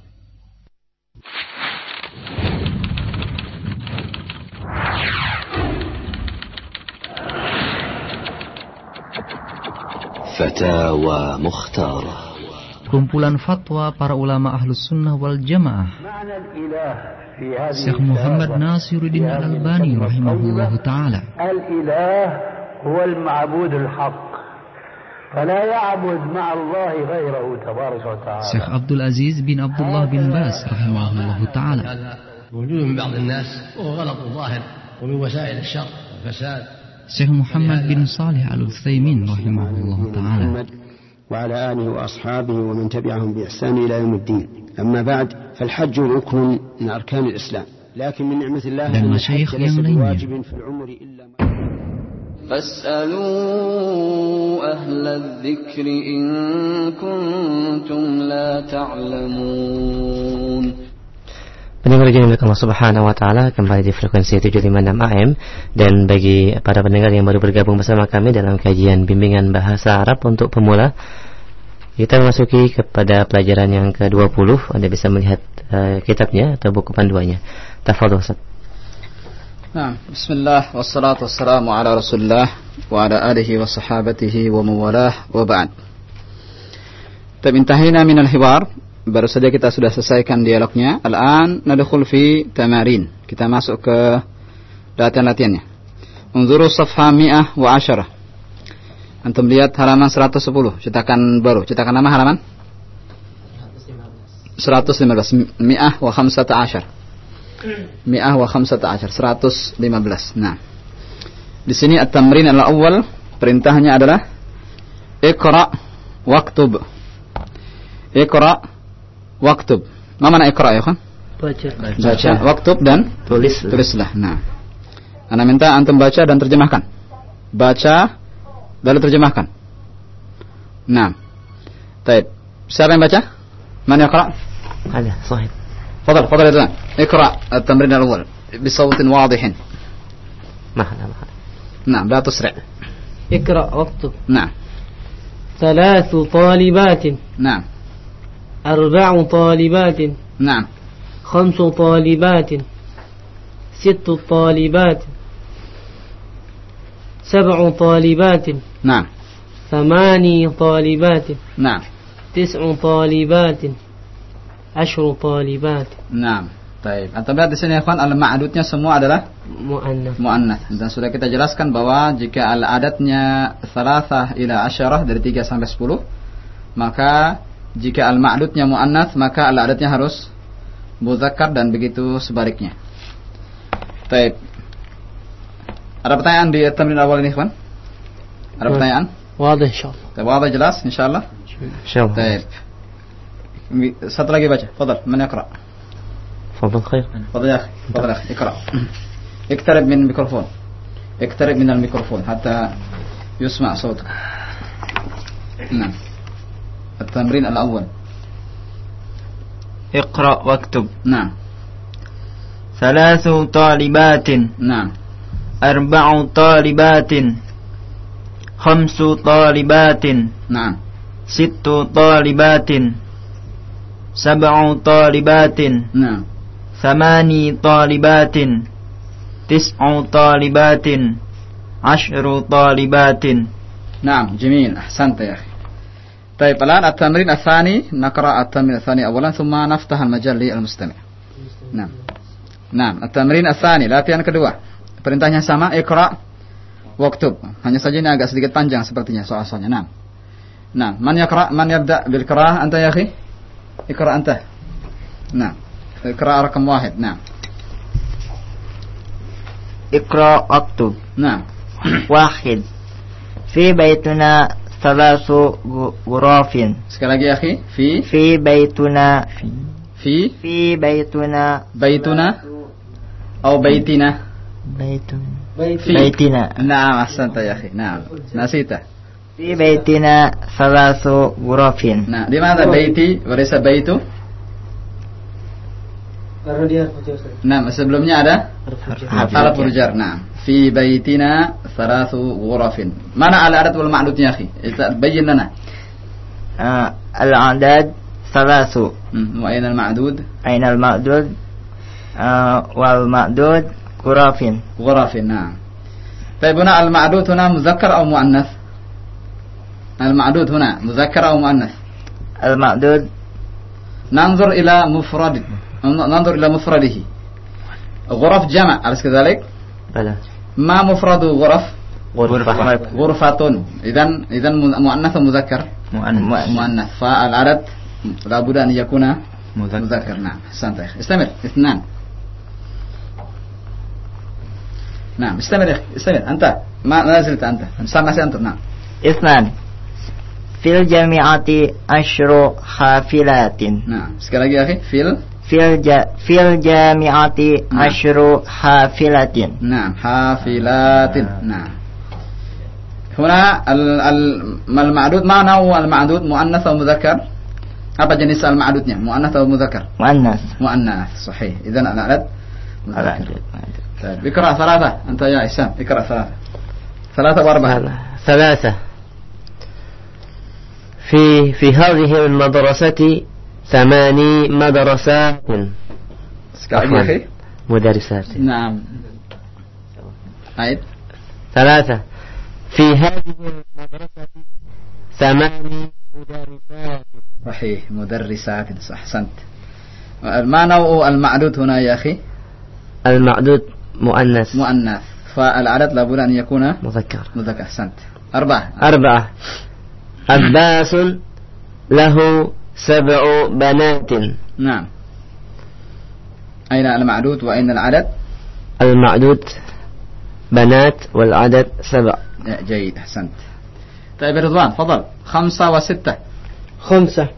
[SPEAKER 12] Fatawa Mukhtar.
[SPEAKER 13] Kumpulan fatwa para ulama ahlus sunnah wal jamaah. Syekh Muhammad Nasiruddin Al-Albani rahimahullah ta'ala.
[SPEAKER 14] Al-ilah huwa al-ma'bud al-haq. فلا يعبد مع الله غيره تبارك وتعالى.
[SPEAKER 13] Syekh Abdul Aziz bin Abdullah bin Bas rahimahullah ta'ala.
[SPEAKER 15] موجود من بعض الناس وهو غلط ظاهر ومن وسائل الشر والفساد.
[SPEAKER 13] Syekh Muhammad bin Salih Al-Utsaimin rahimahullah ta'ala.
[SPEAKER 16] وعلى آله وأصحابه ومن تبعهم بإحسان إلى يوم الدين. أما بعد فالحج ركن من أركان الإسلام لكن من نعمة الله أن الحج ليس بواجب في العمر إلا
[SPEAKER 10] فاسألوا أهل الذكر إن كنتم لا تعلمون.
[SPEAKER 2] Pendengar yang dimuliakan Allah Subhanahu wa taala, kembali di frekuensi 756 AM, dan bagi para pendengar yang baru bergabung bersama kami dalam kajian bimbingan bahasa Arab untuk pemula, kita memasuki kepada pelajaran yang ke-20. Anda bisa melihat kitabnya atau buku panduannya. Tafadhol Ustaz.
[SPEAKER 1] Nah, bismillah wassalatu wassalamu ala Rasulillah wa ala alihi wa sahabatihi wa mawalah wa ba'd. Intahina min al-hiwar. Baru saja kita sudah selesaikan dialognya. Al-an nadkhul fi tamarin. Kita masuk ke latihan-latihannya. Unzuru safha 110. Antum lihat halaman 110, cetakan baru. Cetakan nama halaman 115. 115. 115. Nah. Di sini at-tamrin al-awwal, perintahnya adalah iqra waktub. Iqra waktub. Ma mana iqra ya kan?
[SPEAKER 4] Baca.
[SPEAKER 1] Baca, waktub dan tulislah. Nah. Ana minta antum baca dan terjemahkan. Baca lalu terjemahkan. Nah. Baik. Siapa yang baca? Man yaqra?
[SPEAKER 2] Ada, sahib.
[SPEAKER 1] Fadal ya tuan. Iqra at-tamrin al-awwal bisawtin wadihin. Nah, la tusri'.
[SPEAKER 4] Iqra waktub.
[SPEAKER 1] Nah.
[SPEAKER 4] 3 طالبات.
[SPEAKER 1] نعم.
[SPEAKER 4] 4 طالبات.
[SPEAKER 1] نعم.
[SPEAKER 4] 5 طالبات. 6 طالبات. 7 طالبات.
[SPEAKER 1] نعم.
[SPEAKER 4] ثماني طالبات.
[SPEAKER 1] Nah.
[SPEAKER 4] 9 طالبات. 10 طالبات.
[SPEAKER 1] Nah. Baik. Antum lihat di sini ya kawan, al-ma'dudnya semua adalah mu'annath. Dan sudah kita jelaskan bahwa jika al-adatnya 3 ila 10 dari 3 sampai 10, maka jika al-ma'dudnya mu'annath, maka al-adatnya harus muzakkar dan begitu sebaliknya. Baik. Ada pertanyaan di tamrin awal ini, kawan? Ada pertanyaan?
[SPEAKER 4] Wadah insyaallah.
[SPEAKER 1] Wadah jelas insyaallah?
[SPEAKER 2] Insyaallah.
[SPEAKER 1] Baik. Satu lagi baca. Fadhal, man yaqra?
[SPEAKER 2] Fadhal khair.
[SPEAKER 1] Fadhal ya akhi. Fadhal akhi, iqra. اقترب من الميكروفون. اقترب من الميكروفون حتى يسمع صوتك. نعم. التمرين الأول.
[SPEAKER 17] اقرأ واكتب.
[SPEAKER 1] نعم.
[SPEAKER 17] 3 طالبات.
[SPEAKER 1] نعم.
[SPEAKER 17] 4 طالبات. 5 طالبات.
[SPEAKER 1] نعم.
[SPEAKER 17] 6 طالبات. 7 طالبات.
[SPEAKER 1] نعم.
[SPEAKER 17] 8 طالبات. 9 طالبات. 10 طالبات.
[SPEAKER 1] نعم جميل أحسنت يا أخي. طيب الآن التمرين الثاني، نقرأ التمرين الثاني أولا ثم نفتح المجال للمستمع. نعم. نعم التمرين الثاني، latihan kedua. Perintahnya sama, iqra waktub. Hanya saja ini agak sedikit panjang sepertinya soal-soalnya. Nah. Nah, man yaqra, man yabda bil qira'ah anta ya akhi? Iqra anta. Nah. Iqra rakam 1. Nah.
[SPEAKER 17] اقرأ واكتب.
[SPEAKER 1] نعم.
[SPEAKER 17] 1 في بيتنا 3 غرف.
[SPEAKER 1] Sekali lagi ya akhi,
[SPEAKER 17] في بيتنا
[SPEAKER 1] في بيتنا أو بيتنا
[SPEAKER 17] بيتنا.
[SPEAKER 1] نعم أحسنت يا أخي. نعم نسيته.
[SPEAKER 17] في بيتنا 3 غرف.
[SPEAKER 1] Nah, di mana baiti وليس بيت?
[SPEAKER 4] Karena dia
[SPEAKER 1] Nah, sebelumnya ada harf jar. Nah, fi baitina 3 ghurafin. Mana al-adad wal ma'dudnya akhi? Bayyin lana.
[SPEAKER 17] Al-adad 3.
[SPEAKER 1] Wa ayna al-ma'dud?
[SPEAKER 17] Ayna al-ma'dud? Wal ma'dud ghurafin.
[SPEAKER 1] Ghurafin. Nah. طيب هنا المعدود هنا مذكر أو مؤنث؟ المعدود هنا مذكر أو مؤنث؟
[SPEAKER 17] المعدود
[SPEAKER 1] ننظر إلى مفرد، ننظر إلى مفرده. غرف جمع أليس كذلك؟
[SPEAKER 2] بلى.
[SPEAKER 1] ما مفرد غرف؟ غرفة. إذن مؤنث ومذكر؟ مؤنث. فالعدد لابد أن يكون مذكر. نعم أحسنت يا أخي. استمر. 2. نعم استمر يا أخي. استمر. أنت ما زلت أنت. سامع أنت. نعم.
[SPEAKER 17] 2 في الجامعة 10 حافلات.
[SPEAKER 1] نعم sekali lagi ya akhi.
[SPEAKER 17] في الجامعة 10 حافلات.
[SPEAKER 1] نعم حافلات. نعم هنا المعدود ما نوع المعدود مؤنث أو مذكر؟ apa jenis al-ma'dudnya? Mu'annath atau mudzakkar? Mu'annath. Sahih. Idzan al-adad mudzakkar. طيب اقرأ 3. أنت يا إسام اقرأ 3. 3 و4.
[SPEAKER 2] 3 في هذه المدرسة 8 مدرسات.
[SPEAKER 1] sekali lagi akhi.
[SPEAKER 2] مدرسات.
[SPEAKER 1] نعم. عيد.
[SPEAKER 2] 3 في هذه المدرسة 8 مدرسات.
[SPEAKER 1] صحيح مدرسات. صح أحسنت. ما نوع المعدود هنا يا أخي؟
[SPEAKER 2] المعدود مؤنث.
[SPEAKER 1] فالعدد لابد أن يكون
[SPEAKER 2] مذكر.
[SPEAKER 1] أحسنت. 4
[SPEAKER 2] عباس له 7 بنات.
[SPEAKER 1] نعم. أين المعدود وأين العدد؟
[SPEAKER 2] المعدود بنات والعدد 7.
[SPEAKER 1] جيد أحسنت. طيب رضوان فضل. 5 و6.
[SPEAKER 4] 5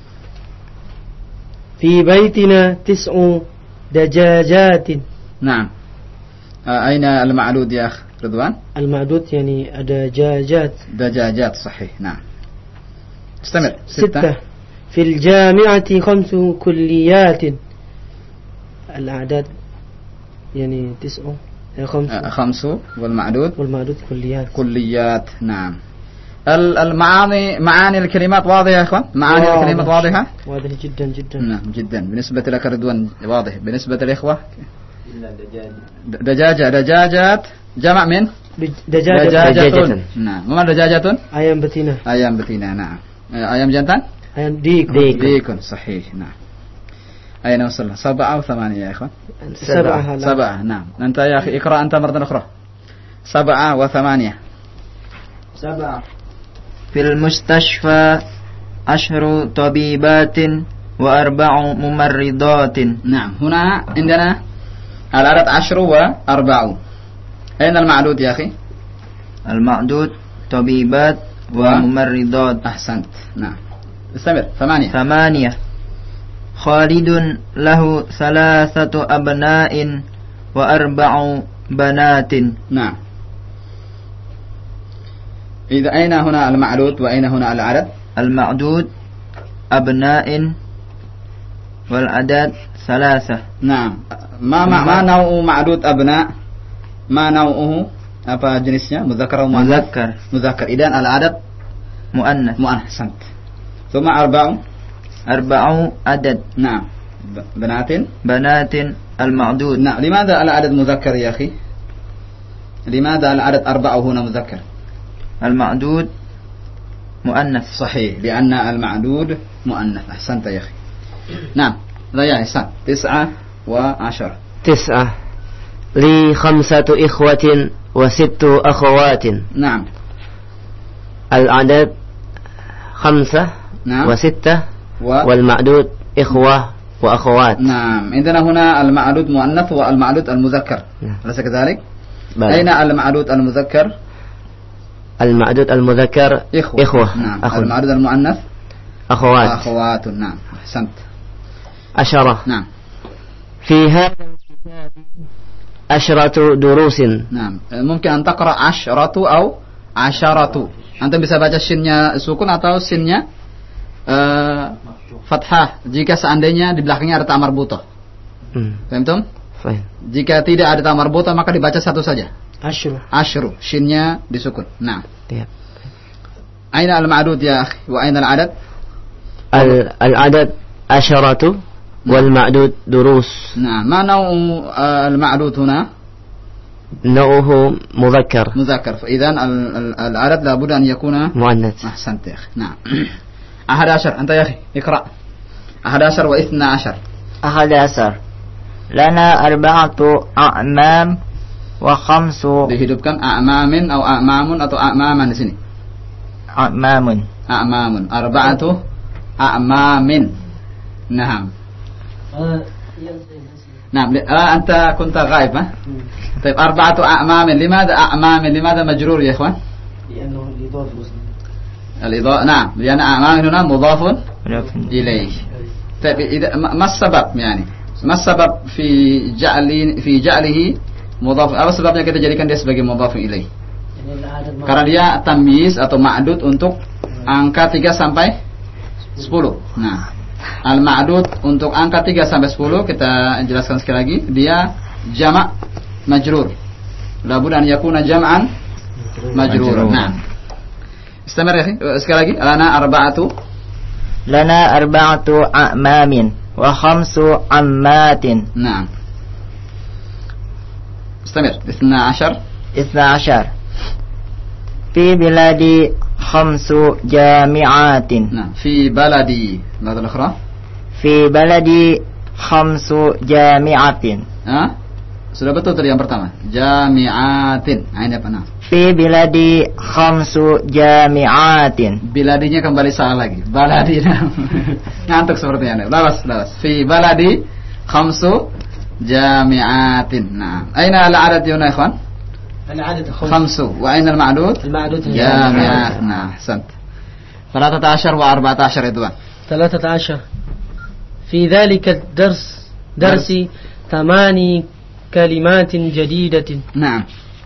[SPEAKER 4] في بيتنا 9 دجاجات.
[SPEAKER 1] نعم. أين المعدود يا أخ رضوان؟
[SPEAKER 4] المعدود يعني دجاجات.
[SPEAKER 1] صحيح. نعم. استمر.
[SPEAKER 4] 6 في الجامعة 5 كليات. الأعداد يعني 9
[SPEAKER 1] 5 والمعدود كليات. نعم. معاني الكلمات واضحة يا إخوان؟ معاني الكلمات واضحة؟
[SPEAKER 4] واضحة جدا.
[SPEAKER 1] نعم جدا. بالنسبة لك رضوان واضح. بالنسبة للإخوة دجاجات جمع من Dajajatun. Nah, mana dajajatun?
[SPEAKER 4] Ayam betina.
[SPEAKER 1] Ayam betina. Nah. Ayam jantan?
[SPEAKER 4] Ayam dik.
[SPEAKER 1] Dikun. Sahih. Nah. أين وصلنا 7 أو 8 يا إخوان 7 نعم أنت يا أخي اقرأ أنت مرة أخرى 7 و8
[SPEAKER 17] 7 في المستشفى 10 طبيبات و4 ممرضات.
[SPEAKER 1] نعم هنا عندنا العدد 10 و4. أين المعدود يا أخي؟
[SPEAKER 17] المعدود طبيبات وممرضات.
[SPEAKER 1] أحسنت. نعم استمر. 8
[SPEAKER 17] خالد له 3 أبناء و4 بنات.
[SPEAKER 1] نعم إذا أين هنا المعدود وأين هنا العدد؟
[SPEAKER 17] المعدود أبناء والعدد 3.
[SPEAKER 1] نعم ما نوع معدود أبناء؟ ما نوعه؟ apa jenisnya? Muzakkar atau muannas? Muzakkar. Idan al-adad
[SPEAKER 17] muannas.
[SPEAKER 1] Ahsant. Thumma 4
[SPEAKER 17] عدد.
[SPEAKER 1] نعم بنات
[SPEAKER 17] المعدود.
[SPEAKER 1] نعم لماذا العدد مذكر يا أخي؟ لماذا العدد 4 هنا مذكر؟
[SPEAKER 17] المعدود مؤنث.
[SPEAKER 1] صحيح لأن المعدود مؤنث. أحسنت يا أخي. نعم ضياء إحسان. 9 و10.
[SPEAKER 2] 9 لي 5 إخوة و6 أخوات.
[SPEAKER 1] نعم
[SPEAKER 2] العدد 5
[SPEAKER 1] نعم
[SPEAKER 2] و6 والمعدود إخوة وأخوات.
[SPEAKER 1] نعم عندنا هنا المعدود مؤنث والمعدود المذكر. أليس كذلك؟ أين المعدود المذكر؟
[SPEAKER 2] المعدود المذكر إخوة.
[SPEAKER 1] نعم المعدود المؤنث أخوات. نعم أحسنت.
[SPEAKER 2] 10
[SPEAKER 1] نعم
[SPEAKER 2] في هذا الكتاب 10 دروس.
[SPEAKER 1] نعم ممكن أن تقرأ 10 أو 10. Antum bisa baca shinnya sukun atau shinnya fathah jika seandainya di belakangnya ada ta marbuthah. Paham? Jika tidak ada ta marbuthah maka dibaca satu saja. Ashru. Shinnya disukun. Nah. Aina al-ma'dud ya akhi wa aina al-adad?
[SPEAKER 2] Al-adad 10 wal ma'dud durus.
[SPEAKER 1] Nah, ma naw'u al-ma'dud huna?
[SPEAKER 2] نوعه مذكر.
[SPEAKER 1] فإذا العدد لابد أن يكون
[SPEAKER 2] مؤنث.
[SPEAKER 1] أحسنت يا أخي. نعم 11 أنت يا أخي اقرأ 11 و12.
[SPEAKER 17] 11 لنا 4 أعمام و5.
[SPEAKER 1] dihidupkan a'mamin atau a'mamun atau a'maman di sini.
[SPEAKER 17] A'mamun
[SPEAKER 1] 4 a'mamin. Nah. نعم أنت كنت غائب ها؟ طيب 4 أعمام. لماذا أعمام؟ لماذا مجرور يا إخوان؟
[SPEAKER 4] لأنه
[SPEAKER 1] الإضافة. نعم لأن أعمام هنا مضاف إليه. طيب إذا ما السبب يعني؟ ما السبب في جعله مضاف؟ apa sebabnya kita jadikan dia sebagai mudhaf ilaih? Karena dia tamyiz atau ma'dud untuk angka 3 sampai 10. Nah al-ma'dud untuk angka 3 sampai 10 kita jelaskan sekali lagi dia jama' majrur. Labud an yakuna jam'an majrur. Nah. Istamir ya, sekali lagi lana 4
[SPEAKER 17] a'mamin wa 5 ammatin.
[SPEAKER 1] Nah. Istamir 12
[SPEAKER 17] fi biladi 5 jami'atin.
[SPEAKER 1] Nah, fi baladi. Mada al-akhra?
[SPEAKER 17] Fi baladi 5 jami'atin.
[SPEAKER 1] Sudah betul tadi yang pertama. Jami'atin. Ini apa nah?
[SPEAKER 17] Fi biladi 5 jami'atin.
[SPEAKER 1] Biladinya kembali salah lagi. Baladi. Ngantuk sepertinya. Lawas. Fi baladi 5 jami'atin. Nah, aina al-adad ya ikhwan?
[SPEAKER 4] العدد
[SPEAKER 1] 5 وأين المعدود؟ جامعات. نعم أحسنت. 13 و14 إدوان.
[SPEAKER 4] 13 في ذلك درس 8 كلمات جديدة.
[SPEAKER 1] نعم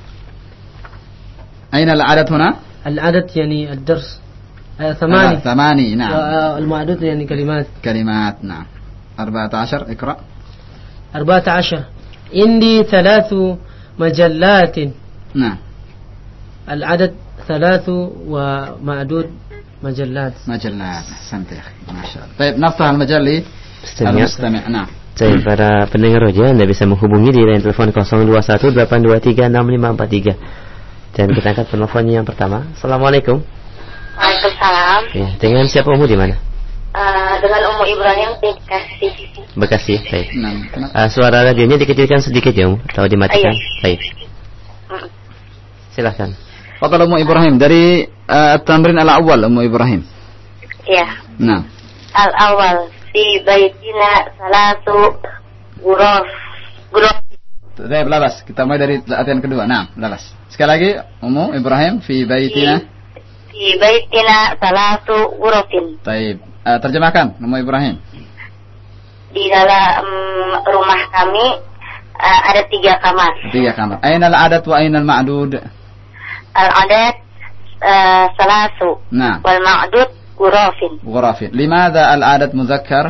[SPEAKER 1] أين العدد هنا؟
[SPEAKER 4] العدد يعني الدرس 8.
[SPEAKER 1] نعم
[SPEAKER 4] المعدود يعني
[SPEAKER 1] كلمات. نعم 14 اقرأ.
[SPEAKER 4] 14 عندي 3 مجلات.
[SPEAKER 1] نعم
[SPEAKER 4] العدد 3 ومعدود مجلات.
[SPEAKER 1] أحسنت يا أخي ما شاء الله. طيب نفتح المجال للمستمع. نعم.
[SPEAKER 2] Jadi para pendengar roja Anda bisa menghubungi di line telepon 0218236543. Dan kita angkat penelpon yang pertama. Assalamualaikum.
[SPEAKER 18] Waalaikumsalam.
[SPEAKER 2] Ya, dengan siapa Ummu di mana?
[SPEAKER 18] Dengan Ummu Ibrahim di Bekasi.
[SPEAKER 2] Bekasi, baik. Suara radionya dikecilkan sedikit ya Ummu, atau dimatikan? Baik. Silahkan.
[SPEAKER 1] Fadal Ummu Ibrahim dari tamrin al-awwal Ummu Ibrahim.
[SPEAKER 18] Iya.
[SPEAKER 1] Nah.
[SPEAKER 18] Al-awwal fi baitina salatu ghuraf.
[SPEAKER 1] Baik, lalas. Kita mulai dari latihan kedua. Nah, lalas. Sekali lagi Ummu Ibrahim fi baitina.
[SPEAKER 18] Fi baitina salatu ghurafin.
[SPEAKER 1] Baik. Terjemahkan Ummu Ibrahim.
[SPEAKER 18] Di dalam rumah kami ada 3 kamar.
[SPEAKER 1] 3 kamar. Aina al-adat wa aina al-ma'dud?
[SPEAKER 18] Al-adat salasu.
[SPEAKER 1] Nah.
[SPEAKER 18] Wal ma'dud ghurafin.
[SPEAKER 1] Ghurafin. Limadha al-adat muzakkar?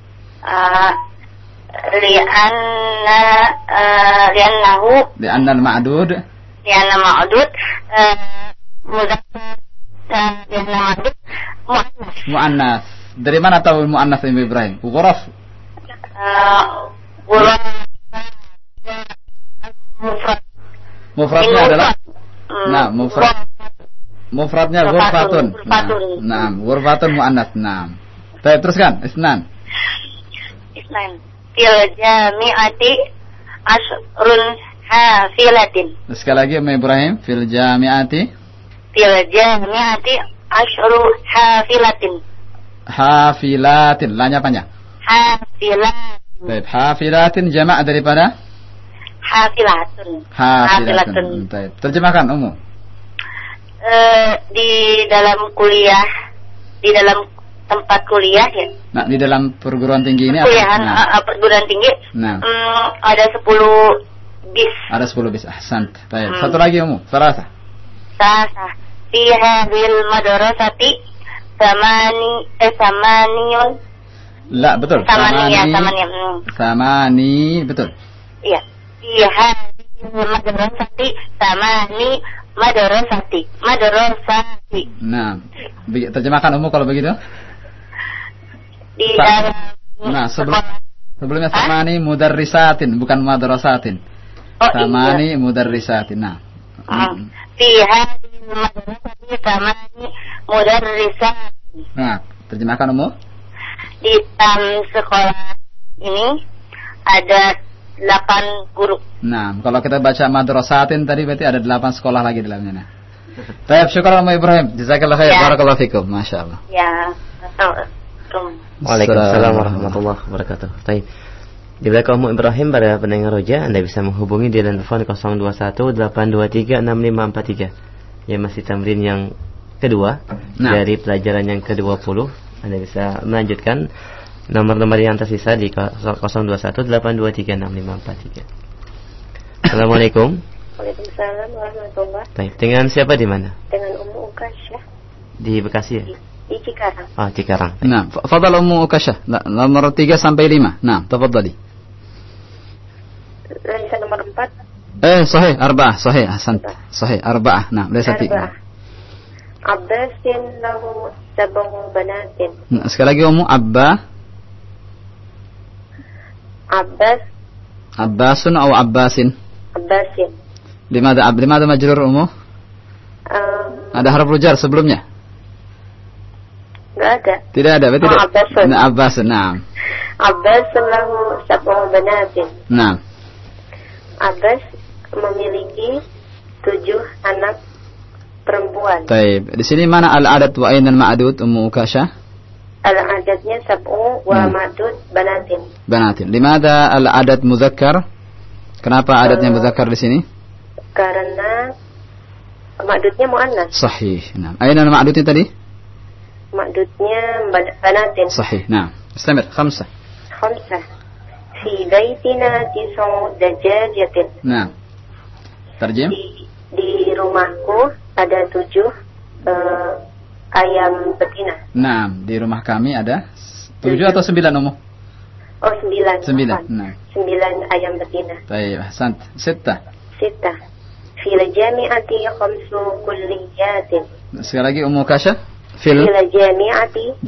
[SPEAKER 1] Lianna al-ma'dud
[SPEAKER 18] muzakkar. Lianna ma'dud
[SPEAKER 1] muannas. Dari mana tahu muannas Ummu Ibrahim? Ghuraf. Mufradnya adalah mufradnya ghurfatun. Nah, ghurfatun muannas. Nah. Baik, teruskan. Isnan.
[SPEAKER 18] Fil jami'ati asrun hafilatin.
[SPEAKER 1] Sekali lagi Ummu Ibrahim, fil jami'ati asru hafilatin. Hafilatin, lanya panjang.
[SPEAKER 18] Hafilatin.
[SPEAKER 1] Baik, hafilatin jamak daripada
[SPEAKER 18] hafilatun.
[SPEAKER 1] Baik, terjemahkan Ummu.
[SPEAKER 18] Di dalam kuliah, di dalam tempat kuliah ya.
[SPEAKER 1] Nah, di dalam perguruan tinggi ini
[SPEAKER 18] perguruan tinggi.
[SPEAKER 1] Nah.
[SPEAKER 18] Ada 10 bis.
[SPEAKER 1] Ada 10 bis. Ahsant. Baik. Satu lagi Ummu, Salasa.
[SPEAKER 18] Fi hadhil madrasati samaniyun.
[SPEAKER 1] La, betul. Samani, betul.
[SPEAKER 18] Iya. Fi hadhil madrasati madrasati.
[SPEAKER 1] Nah, terjemahkan Ummu kalau begitu.
[SPEAKER 18] Di dalam.
[SPEAKER 1] Nah, sebelumnya samani mudarrisatin, bukan madrasatin. Samani mudarrisatin. Nah.
[SPEAKER 18] Fi hadhil madrasati samani mudarrisatin.
[SPEAKER 1] Nah, terjemahkan Ummu.
[SPEAKER 18] Di dalam sekolah ini ada 8 guru.
[SPEAKER 1] Nah, kalau kita baca madrasatin tadi berarti ada 8 sekolah lagi di dalamnya. Nah. Baik, syukur Ummu Ibrahim. Jazakallahu khair. Barakallahu fikum. Masyaallah.
[SPEAKER 18] Ya.
[SPEAKER 2] Waalaikumsalam warahmatullahi wabarakatuh. Baik. Di belakang Ummu Ibrahim pada pendengar Roja, Anda bisa menghubungi di telepon 0218236543. Ya, masih tamrin yang kedua dari pelajaran yang ke-20. Anda bisa melanjutkan nomor-nomor yang tersisa di 0218236543. Assalamualaikum.
[SPEAKER 18] Waalaikumsalam warahmatullahi.
[SPEAKER 2] Baik, dengan siapa di mana?
[SPEAKER 18] Dengan Ummu Ukasyah.
[SPEAKER 2] Di Bekasi ya?
[SPEAKER 18] Di Cikarang.
[SPEAKER 2] Oh, Cikarang.
[SPEAKER 1] Nah, fadal Ummu Ukasyah. Nomor 3 sampai 5. Nah, tafadhali.
[SPEAKER 18] Laisa nomor 4.
[SPEAKER 1] Sahih, arba'ah, sahih, ahsant. Sahih, arba'ah. Nah, laisa 3.
[SPEAKER 18] Abbasin lahu 7 banatin.
[SPEAKER 1] Nah, sekali lagi Ummu Abbasun atau Abbasin?
[SPEAKER 18] Abbasin.
[SPEAKER 1] Limada majrur Ummu? Ada harf jar sebelumnya?
[SPEAKER 18] Enggak ada.
[SPEAKER 1] Tidak ada, berarti tidak.
[SPEAKER 18] Abbasun.
[SPEAKER 1] Nah, Abbasun, nah.
[SPEAKER 18] Abbasun lahu 7 banatin.
[SPEAKER 1] Nah.
[SPEAKER 18] Abbas memiliki 7 anak perempuan.
[SPEAKER 1] Baik. Di sini mana al-adat wa ainal ma'dud Ummu Ukasyah?
[SPEAKER 18] Al-adatnya 7 wa ma'dud banatin.
[SPEAKER 1] Banatin. Limada al-adat muzakkar? Kenapa adatnya muzakkar di sini?
[SPEAKER 18] Karena ma'dudnya muannas.
[SPEAKER 1] Sahih. Nah, ainal ma'dudnya tadi?
[SPEAKER 18] Ma'dudnya banatin.
[SPEAKER 1] Sahih. Nah, istamir. 5. Fi
[SPEAKER 18] baitina 9 dajajatin.
[SPEAKER 1] Nah. Terjem.
[SPEAKER 18] Di rumahku ada 7 ayam betina.
[SPEAKER 1] Nah, di rumah kami ada 7 atau 9 Ummu?
[SPEAKER 18] Oh, 9.
[SPEAKER 1] 9. Nah.
[SPEAKER 18] 9 ayam betina.
[SPEAKER 1] Baik, ahsant. 6.
[SPEAKER 18] Fil jami'ati 5 kulliyatin.
[SPEAKER 1] Sekali lagi Ummu Ukasyah.
[SPEAKER 18] Fil jami'ati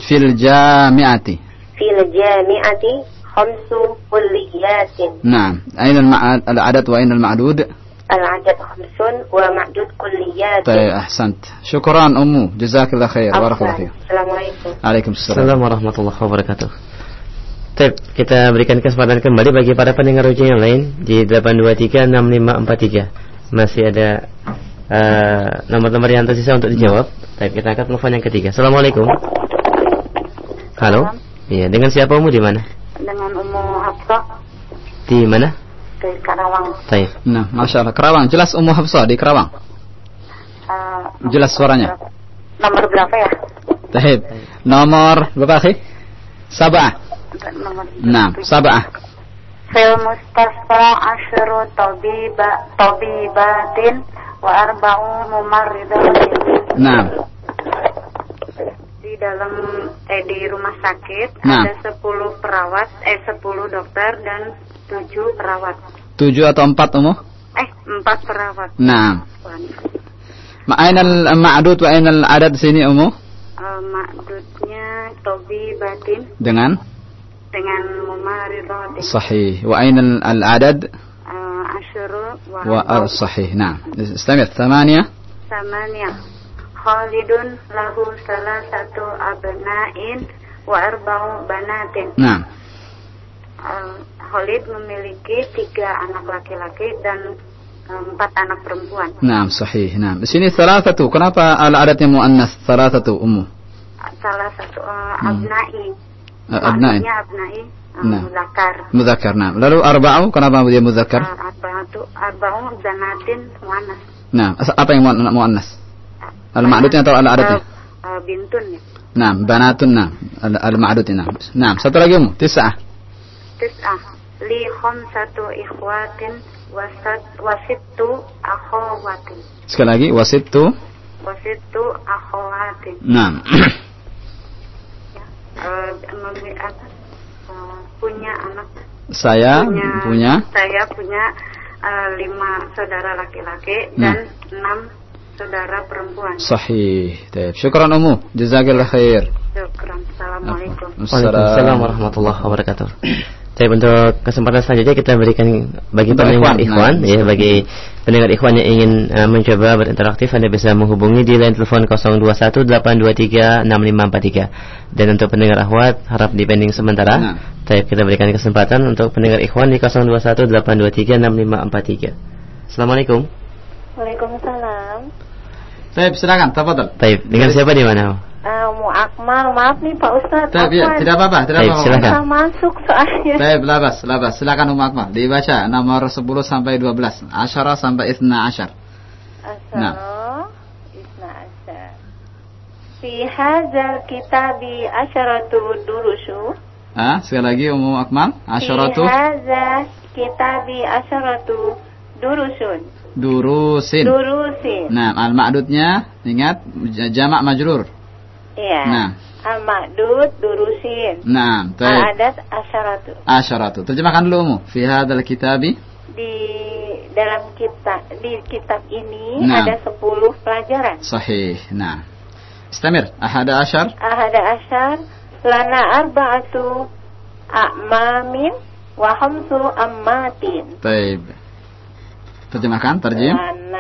[SPEAKER 1] 5 kulliyatin. Nah, ainal al-adat wa ainal ma'dud?
[SPEAKER 18] al-adad khamsun wa ma'dud kulliyat.
[SPEAKER 1] Baik, ahsant. Syukran Ummu, jazakallah khair. Barakallahu fiik.
[SPEAKER 18] Assalamualaikum.
[SPEAKER 1] Waalaikumsalam
[SPEAKER 2] warahmatullahi wabarakatuh. Baik, kita berikan kesempatan kembali bagi para pendengar ujian yang lain di 8236543. Masih ada nomor-nomor yang tersisa untuk dijawab. Baik, kita angkat telepon yang ketiga. Assalamualaikum. Halo. Iya, dengan siapa Ummu di mana?
[SPEAKER 18] Dengan Ummu Hafsah.
[SPEAKER 2] Di mana?
[SPEAKER 18] Di Karawang.
[SPEAKER 2] Baik.
[SPEAKER 1] Nah, Masya Allah, Kerawang. Jelas Ummu Hafsah di Kerawang. Jelas suaranya.
[SPEAKER 18] Nomor berapa ya?
[SPEAKER 1] Baik. Nomor berapa, akhi? Sab'ah. Nah, Sab'ah.
[SPEAKER 18] Fil Mustafa asyru tabibatin wa arba'u mumarridatin.
[SPEAKER 1] Nah.
[SPEAKER 18] Di dalam di rumah sakit
[SPEAKER 1] nah.
[SPEAKER 18] ada 10 perawat, 10 dokter dan 7 perawat.
[SPEAKER 1] 7 atau 4 Ummu?
[SPEAKER 18] 4 perawat.
[SPEAKER 1] Nah. Ma'ainal ma'dud wa ainal adad sini Ummu?
[SPEAKER 18] Ma'dudnya tabibatin.
[SPEAKER 1] Dengan
[SPEAKER 18] mumarridatin.
[SPEAKER 1] Sahih. Wa ainal adad?
[SPEAKER 18] Asyru
[SPEAKER 1] wa sahih. Nah. Istamir. 8.
[SPEAKER 18] Khalidun lahu salasatu abna'in wa arba'u banatin.
[SPEAKER 1] Nah.
[SPEAKER 18] Khalid memiliki 3 anak laki-laki dan 4 anak perempuan.
[SPEAKER 1] Nah, sahih. Nah, di sini salasatu. Kenapa al-adatnya muannas salasatu Ummu?
[SPEAKER 18] Salasatu abna'i.
[SPEAKER 1] Abna'i.
[SPEAKER 18] Muzakkar.
[SPEAKER 1] Muzakkar. Nah. Lalu arba'u kenapa dia muzakkar?
[SPEAKER 18] Arba'u banatin muannas.
[SPEAKER 1] Nah, apa yang muannas? Al-ma'dudnya atau al-adatnya?
[SPEAKER 18] Bintun ya.
[SPEAKER 1] Nah, banatun. Nah, al-ma'dudnya. Nah, satu lagi Ummu. 9.
[SPEAKER 18] Li khamsatu ikhwatin wasittu akhawatin.
[SPEAKER 1] Sekali lagi wasittu
[SPEAKER 18] akhawatin.
[SPEAKER 1] Nah.
[SPEAKER 18] Punya anak.
[SPEAKER 1] Saya punya
[SPEAKER 18] 5 saudara laki-laki dan 6 saudara perempuan.
[SPEAKER 1] Sahih. Baik. Syukran Ummu. Jazakallah khair.
[SPEAKER 18] Syukran. Assalamualaikum.
[SPEAKER 2] Waalaikumsalam warahmatullahi wabarakatuh. Jadi untuk kesempatan selanjutnya kita berikan bagi pendengar ikhwan, ya, bagi pendengar ikhwan yang ingin mencoba berinteraktif, Anda bisa menghubungi di line telepon 0218236543. Dan untuk pendengar akhwat harap dipending sementara. Tapi kita berikan kesempatan untuk pendengar ikhwan di 0218236543. Assalamualaikum.
[SPEAKER 18] Waalaikumsalam.
[SPEAKER 1] Baik, silakan, tafadhol.
[SPEAKER 2] Baik, dengan siapa di mana?
[SPEAKER 18] Mu Akmal, maaf nih Pak Ustaz.
[SPEAKER 1] Tidak apa-apa,
[SPEAKER 2] silakan.
[SPEAKER 18] Bisa masuk soalnya.
[SPEAKER 1] Baik, labas. Silakan Akmal. Dibaca nomor 10 sampai 12, 10 sampai 12.
[SPEAKER 18] Nah. Fi hadzal kitabi asyaratu durusu.
[SPEAKER 1] Sekali lagi Akmal, asyaratu.
[SPEAKER 18] Fi hadzal kitabi asyaratu durusin. Nah,
[SPEAKER 1] al-ma'dudnya ingat jamak majrur.
[SPEAKER 18] Iya.
[SPEAKER 1] Nah.
[SPEAKER 18] Al-ma'dud durusin.
[SPEAKER 1] Nah,
[SPEAKER 18] al-adad asyaratu.
[SPEAKER 1] Terjemahkan dulu fi hadzal kitabi.
[SPEAKER 18] Di dalam kitab ini ada 10 pelajaran.
[SPEAKER 1] Sahih. Nah. Istamir. Ahada asyar. Lana arba'atu a'mamin wa khamsu ammatin. Baik. Terjemahkan, terjem.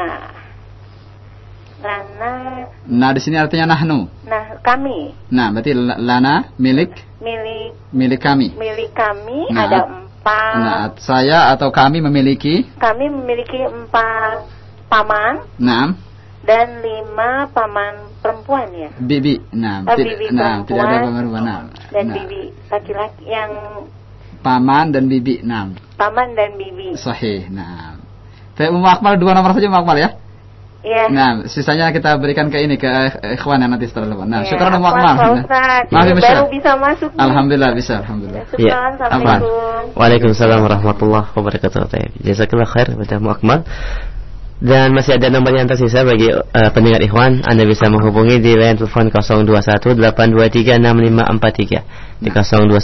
[SPEAKER 1] Lana. Nah, di sini artinya nahnu.
[SPEAKER 18] Nah, kami.
[SPEAKER 1] Nah, berarti lana milik kami.
[SPEAKER 18] Milik kami ada 4.
[SPEAKER 1] Nah, saya atau kami memiliki.
[SPEAKER 18] Kami memiliki 4 paman.
[SPEAKER 1] Nah.
[SPEAKER 18] Dan 5 paman perempuan ya.
[SPEAKER 1] Bibi. Nah,
[SPEAKER 18] bibi perempuan.
[SPEAKER 1] Tidak ada perempuan.
[SPEAKER 18] Dan bibi laki-laki yang.
[SPEAKER 1] Paman dan bibi. Nah.
[SPEAKER 18] Paman dan bibi.
[SPEAKER 1] Sahih. Nah. Tapi Akmal 2 nomor saja Akmal ya.
[SPEAKER 18] Iya.
[SPEAKER 1] Nah, sisanya kita berikan ke ikhwan yang nanti setelah lepas. Nah, syukur Akmal.
[SPEAKER 18] Baru bisa masuk.
[SPEAKER 1] Alhamdulillah bisa, alhamdulillah.
[SPEAKER 2] Ya.
[SPEAKER 18] Assalamualaikum.
[SPEAKER 2] Waalaikumsalam warahmatullahi wabarakatuh. Jazakallahu khair kepada Akmal. Dan masih ada nomor yang tersisa bagi pendengar ikhwan. Anda bisa menghubungi di line telepon 0218236543 di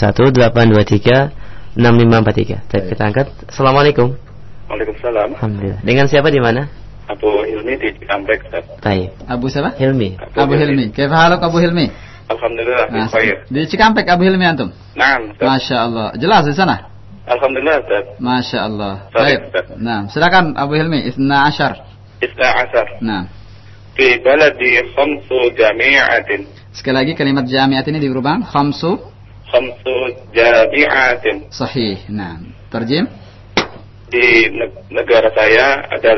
[SPEAKER 2] 0218236543. Kita angkat. Assalamualaikum.
[SPEAKER 19] Waalaikumsalam.
[SPEAKER 2] Alhamdulillah. Dengan siapa di mana?
[SPEAKER 19] Abu Hilmi di Cikampek.
[SPEAKER 2] Baik.
[SPEAKER 1] Abu siapa?
[SPEAKER 2] Hilmi.
[SPEAKER 1] Abu Hilmi. Kaifa haluk Abu Hilmi?
[SPEAKER 19] Alhamdulillah.
[SPEAKER 1] Di Cikampek Abu Hilmi antum?
[SPEAKER 19] Naam.
[SPEAKER 1] Masya Allah. Jelas di sana?
[SPEAKER 19] Alhamdulillah Ustaz.
[SPEAKER 1] Masya Allah.
[SPEAKER 19] Baik.
[SPEAKER 1] Nah, silakan Abu Hilmi. 12. Nah.
[SPEAKER 19] Fi baladi khamsu jami'atin.
[SPEAKER 1] Sekali lagi kalimat jami'at ini diubah khamsu
[SPEAKER 19] jami'atin.
[SPEAKER 1] Sahih. Nah, terjem.
[SPEAKER 19] Di negara saya ada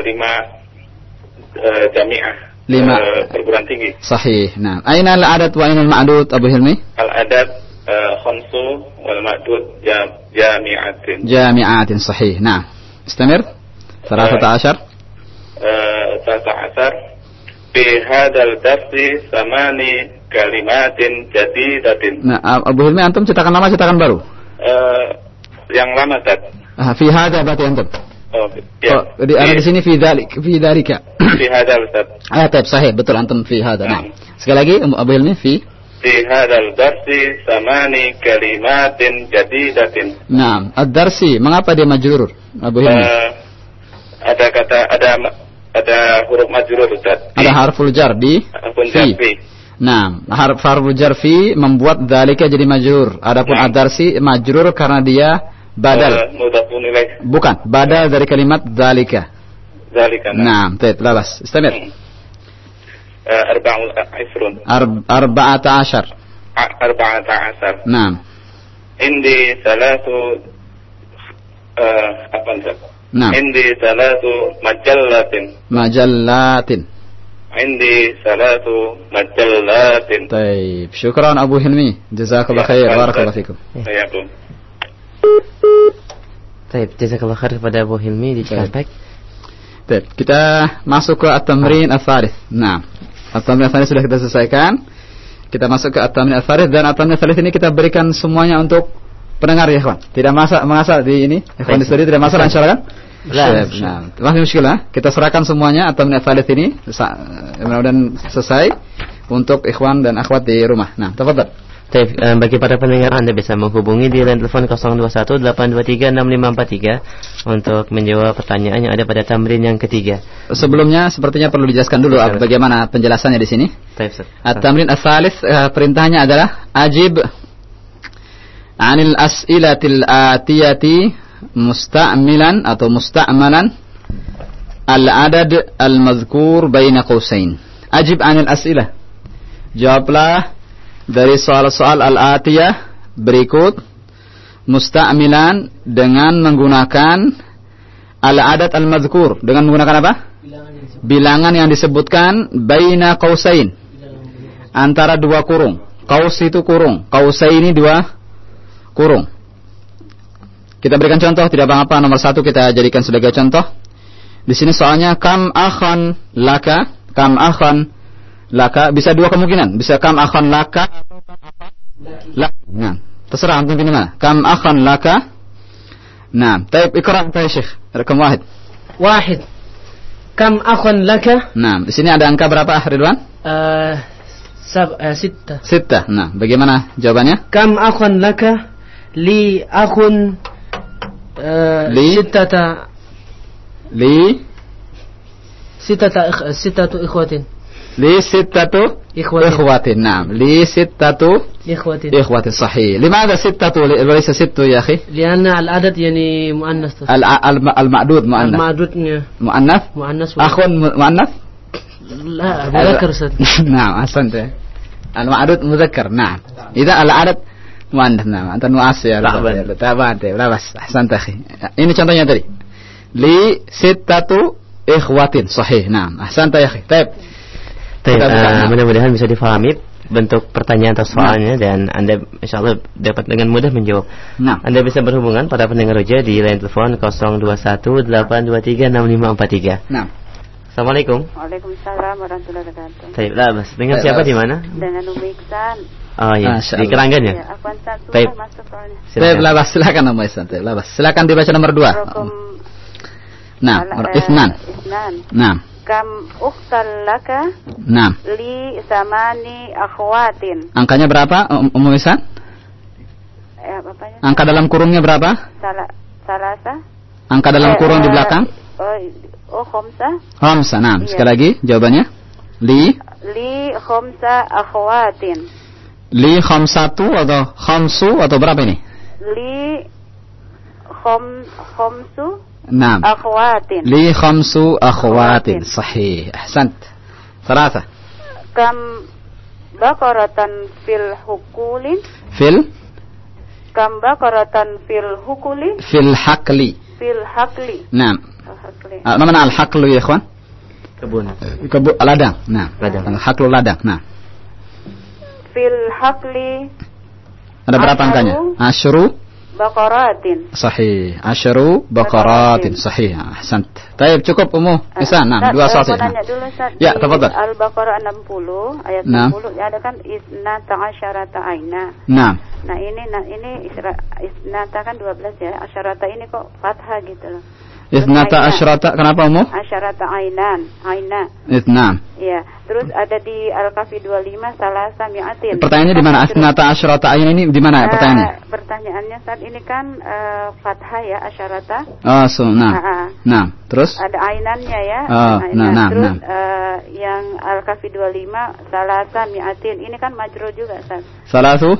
[SPEAKER 19] 5 jami'ah.
[SPEAKER 1] 5
[SPEAKER 19] perguruan tinggi.
[SPEAKER 1] Sahih. Nah, aina al-adad wa aina al-ma'dud Abu Hilmi?
[SPEAKER 19] Al-adad khamsu wal ma'dud jami'atin.
[SPEAKER 1] Jami'atin sahih. Nah, istamir. 13.
[SPEAKER 19] 13. Fi hadzal darsi 8 kalimatin jadidatin.
[SPEAKER 1] Nah, Abu Hilmi antum cetakan lama cetakan baru?
[SPEAKER 19] Yang lama Ustaz.
[SPEAKER 1] Fi hadza berarti antum.
[SPEAKER 19] Oh, ya.
[SPEAKER 1] Di sini fi dzalika.
[SPEAKER 19] Fi hadza Ustaz.
[SPEAKER 1] Taib sahih, betul antum fi hadza. Nah. Sekali lagi Abu Hilmi fi
[SPEAKER 19] hadzal darsi 8 kalimatin jadidatin.
[SPEAKER 1] Nah, ad-darsi mengapa dia majrur Abu Hilmi?
[SPEAKER 19] Ada huruf majrur Ustaz.
[SPEAKER 1] Ada harful jar di fi. Nah, harful jar fi membuat dzalika jadi majrur. Adapun ad-darsi majrur karena dia badal. Bukan, badal dari kalimat dzalika.
[SPEAKER 19] Dzalika.
[SPEAKER 1] Nah, baik, labas. Istamir.
[SPEAKER 19] 14.
[SPEAKER 1] 14. Nah.
[SPEAKER 19] Indi salatu apa Ustaz?
[SPEAKER 1] Nah.
[SPEAKER 19] Indi salatu majallatin. Indi salatu majallatin.
[SPEAKER 1] Baik, syukran Abu Hilmi. Jazakallahu khair. Barakallahu fikum.
[SPEAKER 19] Waalaikumsalam.
[SPEAKER 2] Baik, jazakallahu khair kepada Abu Hilmi di Cikampek.
[SPEAKER 1] Baik, kita masuk ke at-tamrin ats-tsalits. Nah, at-tamrin ats-tsalits sudah kita selesaikan. Kita masuk ke at-tamrin ats-tsalits dan at-tamrin ats-tsalits ini kita berikan semuanya untuk pendengar ya, kawan. Tidak mengasal di ini. Ikhwan di studio tidak masalah insyaallah kan? Nah, masih muskilah. Kita serahkan semuanya at-tamrin ats-tsalits ini. Mudah-mudahan selesai untuk ikhwan dan akhwat di rumah. Nah, tafadhal.
[SPEAKER 2] Bagi para pendengar, Anda bisa menghubungi di line telepon 0218236543 untuk menjawab pertanyaan yang ada pada tamrin yang ketiga.
[SPEAKER 1] Sebelumnya, sepertinya perlu dijelaskan dulu bagaimana penjelasannya di sini. At-tamrin ats-tsalits perintahnya adalah ajib anil as'ilatil atiyati musta'milan atau musta'malan al-adad al-mazkur baina qausain. Ajib anil as'ilah. Jawablah dari soal-soal al-atiyah berikut musta'milan dengan menggunakan al-adad al-mazkur, dengan menggunakan apa? Bilangan yang disebutkan baina qausain, antara dua kurung. Qaus itu kurung, qausaini dua kurung. Kita berikan contoh, tidak apa-apa. Nomor 1 kita jadikan sebagai contoh. Di sini soalnya kam akhan laka, kam akhan laka, bisa dua kemungkinan, bisa kam akhan laka, nah, terserah antum pilih mana. Kam akhan laka. Nah, taib ikra ya Syekh. Rakam 1.
[SPEAKER 4] Kam akhan laka.
[SPEAKER 1] Nah, di sini ada angka berapa Ridwan?
[SPEAKER 4] 6.
[SPEAKER 1] Nah, bagaimana jawabannya?
[SPEAKER 4] Kam akhan laka li akhun sittatu ikhwatin.
[SPEAKER 1] Li sittatu ikhwatin. Naam, li sittatu ikhwatin. Sahih. Limadha sittatu walaysa sittu ya akhi?
[SPEAKER 4] Lianna al-adad yani muannas.
[SPEAKER 1] Al-ma'dud muannas.
[SPEAKER 4] Al-ma'dudnya
[SPEAKER 1] muannas. Akhun muannas?
[SPEAKER 4] La, mudzakkar Ustaz.
[SPEAKER 1] Naam, ahsanta. Al-ma'dud mudzakkar. Naam. Idza al-adad muannas. Naam, anta nu'as ya. Tabat. Labas. Ahsanta akhi. Ini contohnya tadi. Li sittatu ikhwatin. Sahih. Naam. Ahsanta ya akhi.
[SPEAKER 2] Mudah-mudahan bisa difahami bentuk pertanyaan atau soalnya dan Anda insyaallah dapat dengan mudah menjawab.
[SPEAKER 1] Nah,
[SPEAKER 2] Anda bisa berhubungan pada pendengar Roja di line telepon 0218236543.
[SPEAKER 1] Nah.
[SPEAKER 2] Assalamualaikum.
[SPEAKER 7] Waalaikumsalam warahmatullahi wabarakatuh.
[SPEAKER 2] Baik, labas. Dengan siapa di mana?
[SPEAKER 7] Dengan Umi Iksan.
[SPEAKER 2] Oh iya, di Keranggan ya?
[SPEAKER 7] Ya, Afwan satu masuk soalnya.
[SPEAKER 2] Baik,
[SPEAKER 1] labas, silakan Umi Iksan. Labas. Silakan dibaca nomor 2. Nah, Isnan. Nah.
[SPEAKER 7] Kam ukhtal laka.
[SPEAKER 1] Nah.
[SPEAKER 7] Li samani akhwatin.
[SPEAKER 1] Angkanya berapa, Ummu Ihsan? Angka dalam kurungnya berapa?
[SPEAKER 7] Salasa.
[SPEAKER 1] Angka dalam kurung di belakang? Khamsa. Nah, sekali lagi jawabannya. Li
[SPEAKER 7] khamsa akhwatin.
[SPEAKER 1] Li khamsatu atau khamsu atau berapa ini?
[SPEAKER 7] Li khamsu
[SPEAKER 1] Naam.
[SPEAKER 7] akhwatin.
[SPEAKER 1] Li khamsu akhwatin. Sahih. Ahsant. Thalatha.
[SPEAKER 7] Kam bakaratan fil hukuli. Kam bakaratan fil hukuli.
[SPEAKER 1] Fil hakli. Naam. Apa makna al-haqlu ya ikhwan?
[SPEAKER 2] Kebun.
[SPEAKER 1] Ladang. Nah, al-haqlu ladang. Nah.
[SPEAKER 7] Fil hakli.
[SPEAKER 1] Ada berapa angkanya? Asyru
[SPEAKER 7] baqaratin.
[SPEAKER 1] Sahih. Asyru baqaratin. Sahih. Ahsant. Baik, cukup Ummu Ihsan. Nah, dua soal saja. Ya, tafadhal.
[SPEAKER 7] Al-Baqarah 60 ayat 60 ada kan isnata asyarata aina.
[SPEAKER 1] Nah.
[SPEAKER 7] Nah, ini isnata kan 12 ya. Asyarata ini kok fathah gitu loh.
[SPEAKER 1] Isnata asyrata, kenapa Ummu?
[SPEAKER 7] Asyarata aina.
[SPEAKER 1] Itnam.
[SPEAKER 7] Iya. Terus ada di Al-Kahfi 25 salasa mi'atin.
[SPEAKER 1] Pertanyaannya di mana? Isnata asyrata ain ini di mana pertanyaannya?
[SPEAKER 7] Pertanyaannya saat ini kan fathah ya asyarata.
[SPEAKER 1] Oh, nah. Terus?
[SPEAKER 7] Ada ainannya ya. Terus yang Al-Kahfi 25 salasa mi'atin. Ini kan majrur juga, Ustaz.
[SPEAKER 1] Salasa,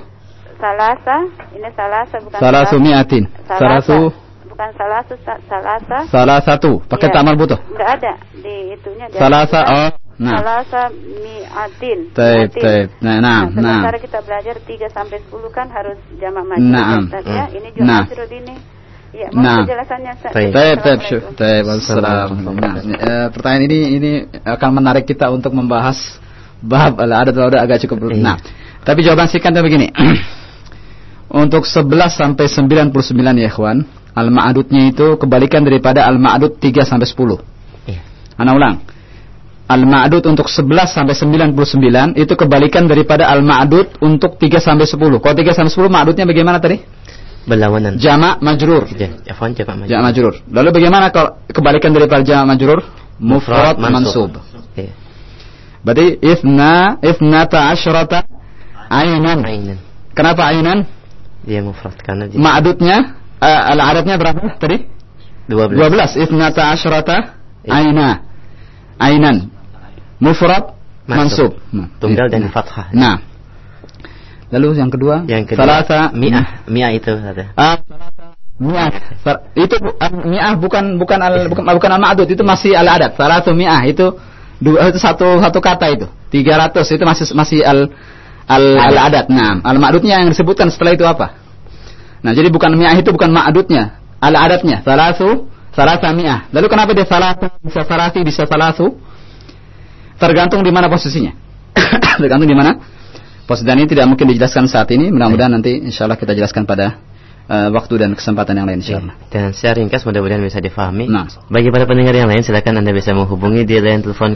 [SPEAKER 1] bukan salasu mi'atin.
[SPEAKER 7] Bukan salasa.
[SPEAKER 1] Salasatu, pakai tamal butuh.
[SPEAKER 7] Enggak ada di itunya.
[SPEAKER 1] Salasa,
[SPEAKER 7] salasa mi'atin.
[SPEAKER 1] Taib. Nah.
[SPEAKER 7] Sementara kita belajar 3 sampai 10 kan harus jamak majrur. Ya, ini juga majrur ini. Ya, mohon penjelasannya. Taib. Assalamualaikum.
[SPEAKER 1] Pertanyaan ini akan menarik kita untuk membahas bab al-adat agak cukup. Nah, tapi jawaban singkatnya begini. Untuk 11 sampai 99 ya ikhwan, al-ma'dudnya itu kebalikan daripada al-ma'dud 3 sampai 10. Ana ulang. Al-ma'dud untuk 11 sampai 99 itu kebalikan daripada al-ma'dud untuk 3 sampai 10. Kalau 3 sampai 10 ma'dudnya bagaimana tadi?
[SPEAKER 2] Berlawanan.
[SPEAKER 1] Jamak majrur. Jamak majrur. Lalu bagaimana kalau kebalikan daripada jamak majrur? Mufrad mansub. Berarti ithnata asyrata ainan. Kenapa ainan?
[SPEAKER 2] Dia mufrad karena dia
[SPEAKER 1] ma'dudnya al-adadnya berapa tadi? 12. Ithnata asyrata ainan. Mufrad mansub.
[SPEAKER 2] Tunggal dan fathah.
[SPEAKER 1] Nah. Lalu yang kedua?
[SPEAKER 2] Salasa mi'ah itu ada.
[SPEAKER 1] Mi'ah. Itu mi'ah bukan al-ma'dud, itu masih al-adad. Salasa mi'ah itu satu kata itu. 300 itu masih al-adad. Nah, al-ma'dudnya yang disebutkan setelah itu apa? Nah, jadi bukan mi'ah itu bukan ma'dudnya, al-adadnya. Salasa mi'ah. Lalu kenapa dia bisa salasi bisa salasu? Tergantung di mana posisinya. Tergantung di mana posisi, dan ini tidak mungkin dijelaskan saat ini. Mudah-mudahan nanti insyaallah kita jelaskan pada waktu dan kesempatan yang lain insyaallah.
[SPEAKER 2] Dan secara ringkas mudah-mudahan bisa difahami. Nah, bagi para pendengar yang lain silakan Anda bisa menghubungi di line telepon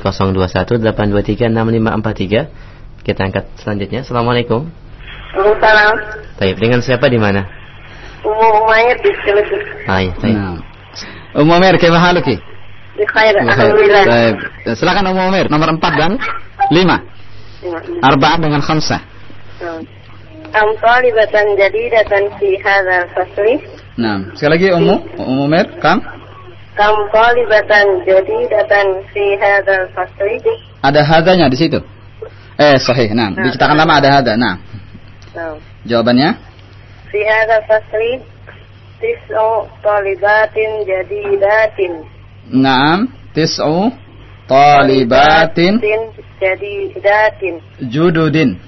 [SPEAKER 2] 0218236543. Kita angkat selanjutnya. Assalamualaikum.
[SPEAKER 18] Waalaikumsalam.
[SPEAKER 2] Baik, dengan siapa di mana?
[SPEAKER 18] Umair di Cilacap.
[SPEAKER 2] Baik.
[SPEAKER 1] Umair, kaifa haluki?
[SPEAKER 18] Bi khair, alhamdulillah.
[SPEAKER 1] Baik. Silakan Umair, nomor 4 dan 5. Arba'ah dengan khamsah.
[SPEAKER 18] Am talibatan jadidatan fi hadzal fasli.
[SPEAKER 1] Nah, sekali lagi Umair, kam
[SPEAKER 18] talibatan jadidatan fi hadzal fasli.
[SPEAKER 1] Ada hadanya di situ. Sahih. Nah, di cetakan lama ada hada. Nah. Jawabannya?
[SPEAKER 18] Fi hadzal fasli tis'u talibatin jadidatin.
[SPEAKER 1] Naam, tis'u talibatin
[SPEAKER 18] jadidatin.
[SPEAKER 1] Jududin.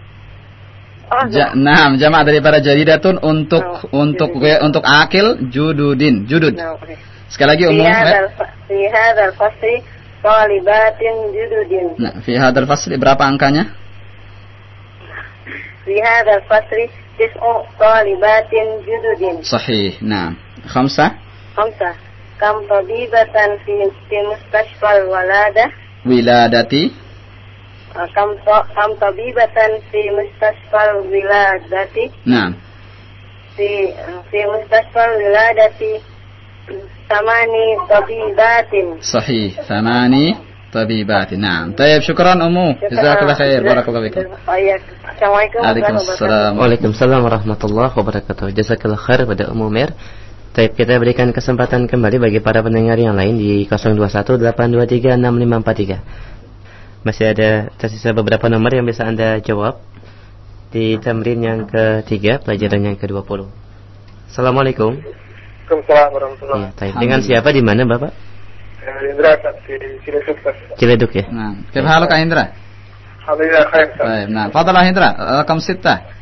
[SPEAKER 1] Naam, jamak daripada jadidatun untuk akil jududin. Judud. Sekali lagi
[SPEAKER 18] Fi hadzal fasli talibatin jududin.
[SPEAKER 1] Nah, fi hadzal fasli berapa angkanya?
[SPEAKER 18] Fi hadzal fasli tis'u talibatin jududin.
[SPEAKER 1] Sahih. Nah, khamsah. Kam
[SPEAKER 18] tabibatan fi mustashfal
[SPEAKER 1] wiladati.
[SPEAKER 18] Kam tabibatan fi mustashfal wiladati.
[SPEAKER 1] Nah.
[SPEAKER 18] Fi mustashfal wiladati samani tabibatin.
[SPEAKER 1] Sahih. Samani tabibatin. Nah, tayyib, syukran Ummu. Jazakallah khair. Barakallahu fikum.
[SPEAKER 18] Assalamualaikum
[SPEAKER 2] Waalaikumsalam warahmatullahi wabarakatuh. Jazakallah khair pada Ummu Umair. Baik, kita berikan kesempatan kembali bagi para pendengar yang lain di 0218236543. Masih ada tersisa beberapa nomor yang bisa Anda jawab di tamrin yang ketiga, pelajaran yang ke-20. Assalamualaikum.
[SPEAKER 20] Waalaikumsalam warahmatullahi
[SPEAKER 2] wabarakatuh. Ya, dengan siapa di mana Bapak?
[SPEAKER 20] Indra di Ciledug.
[SPEAKER 2] Ciledug ya.
[SPEAKER 1] Nah, kaifa haluka Indra?
[SPEAKER 20] Alhamdulillah khair.
[SPEAKER 1] Baik, nah, fadhal Indra, rakam 6.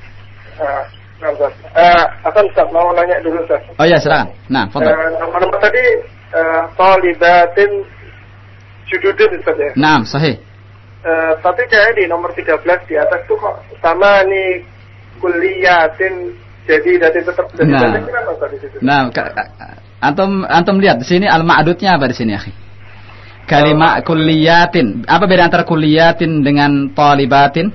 [SPEAKER 20] Akan Ustaz mau nanya dulu Ustaz.
[SPEAKER 1] Oh ya, silakan. Nah, fadhal.
[SPEAKER 20] Nomor tadi talibatin jududin Ustaz ya.
[SPEAKER 1] Naam, sahih.
[SPEAKER 20] Tapi kayak di nomor 13 di atas tuh kok sama nih kuliatin jadi tetap jadi kenapa Ustaz di situ?
[SPEAKER 1] Nah, antum lihat di sini al-ma'dudnya apa di sini, akhi? Kalimat kulliyatin. Apa beda antara kulliyatin dengan talibatin?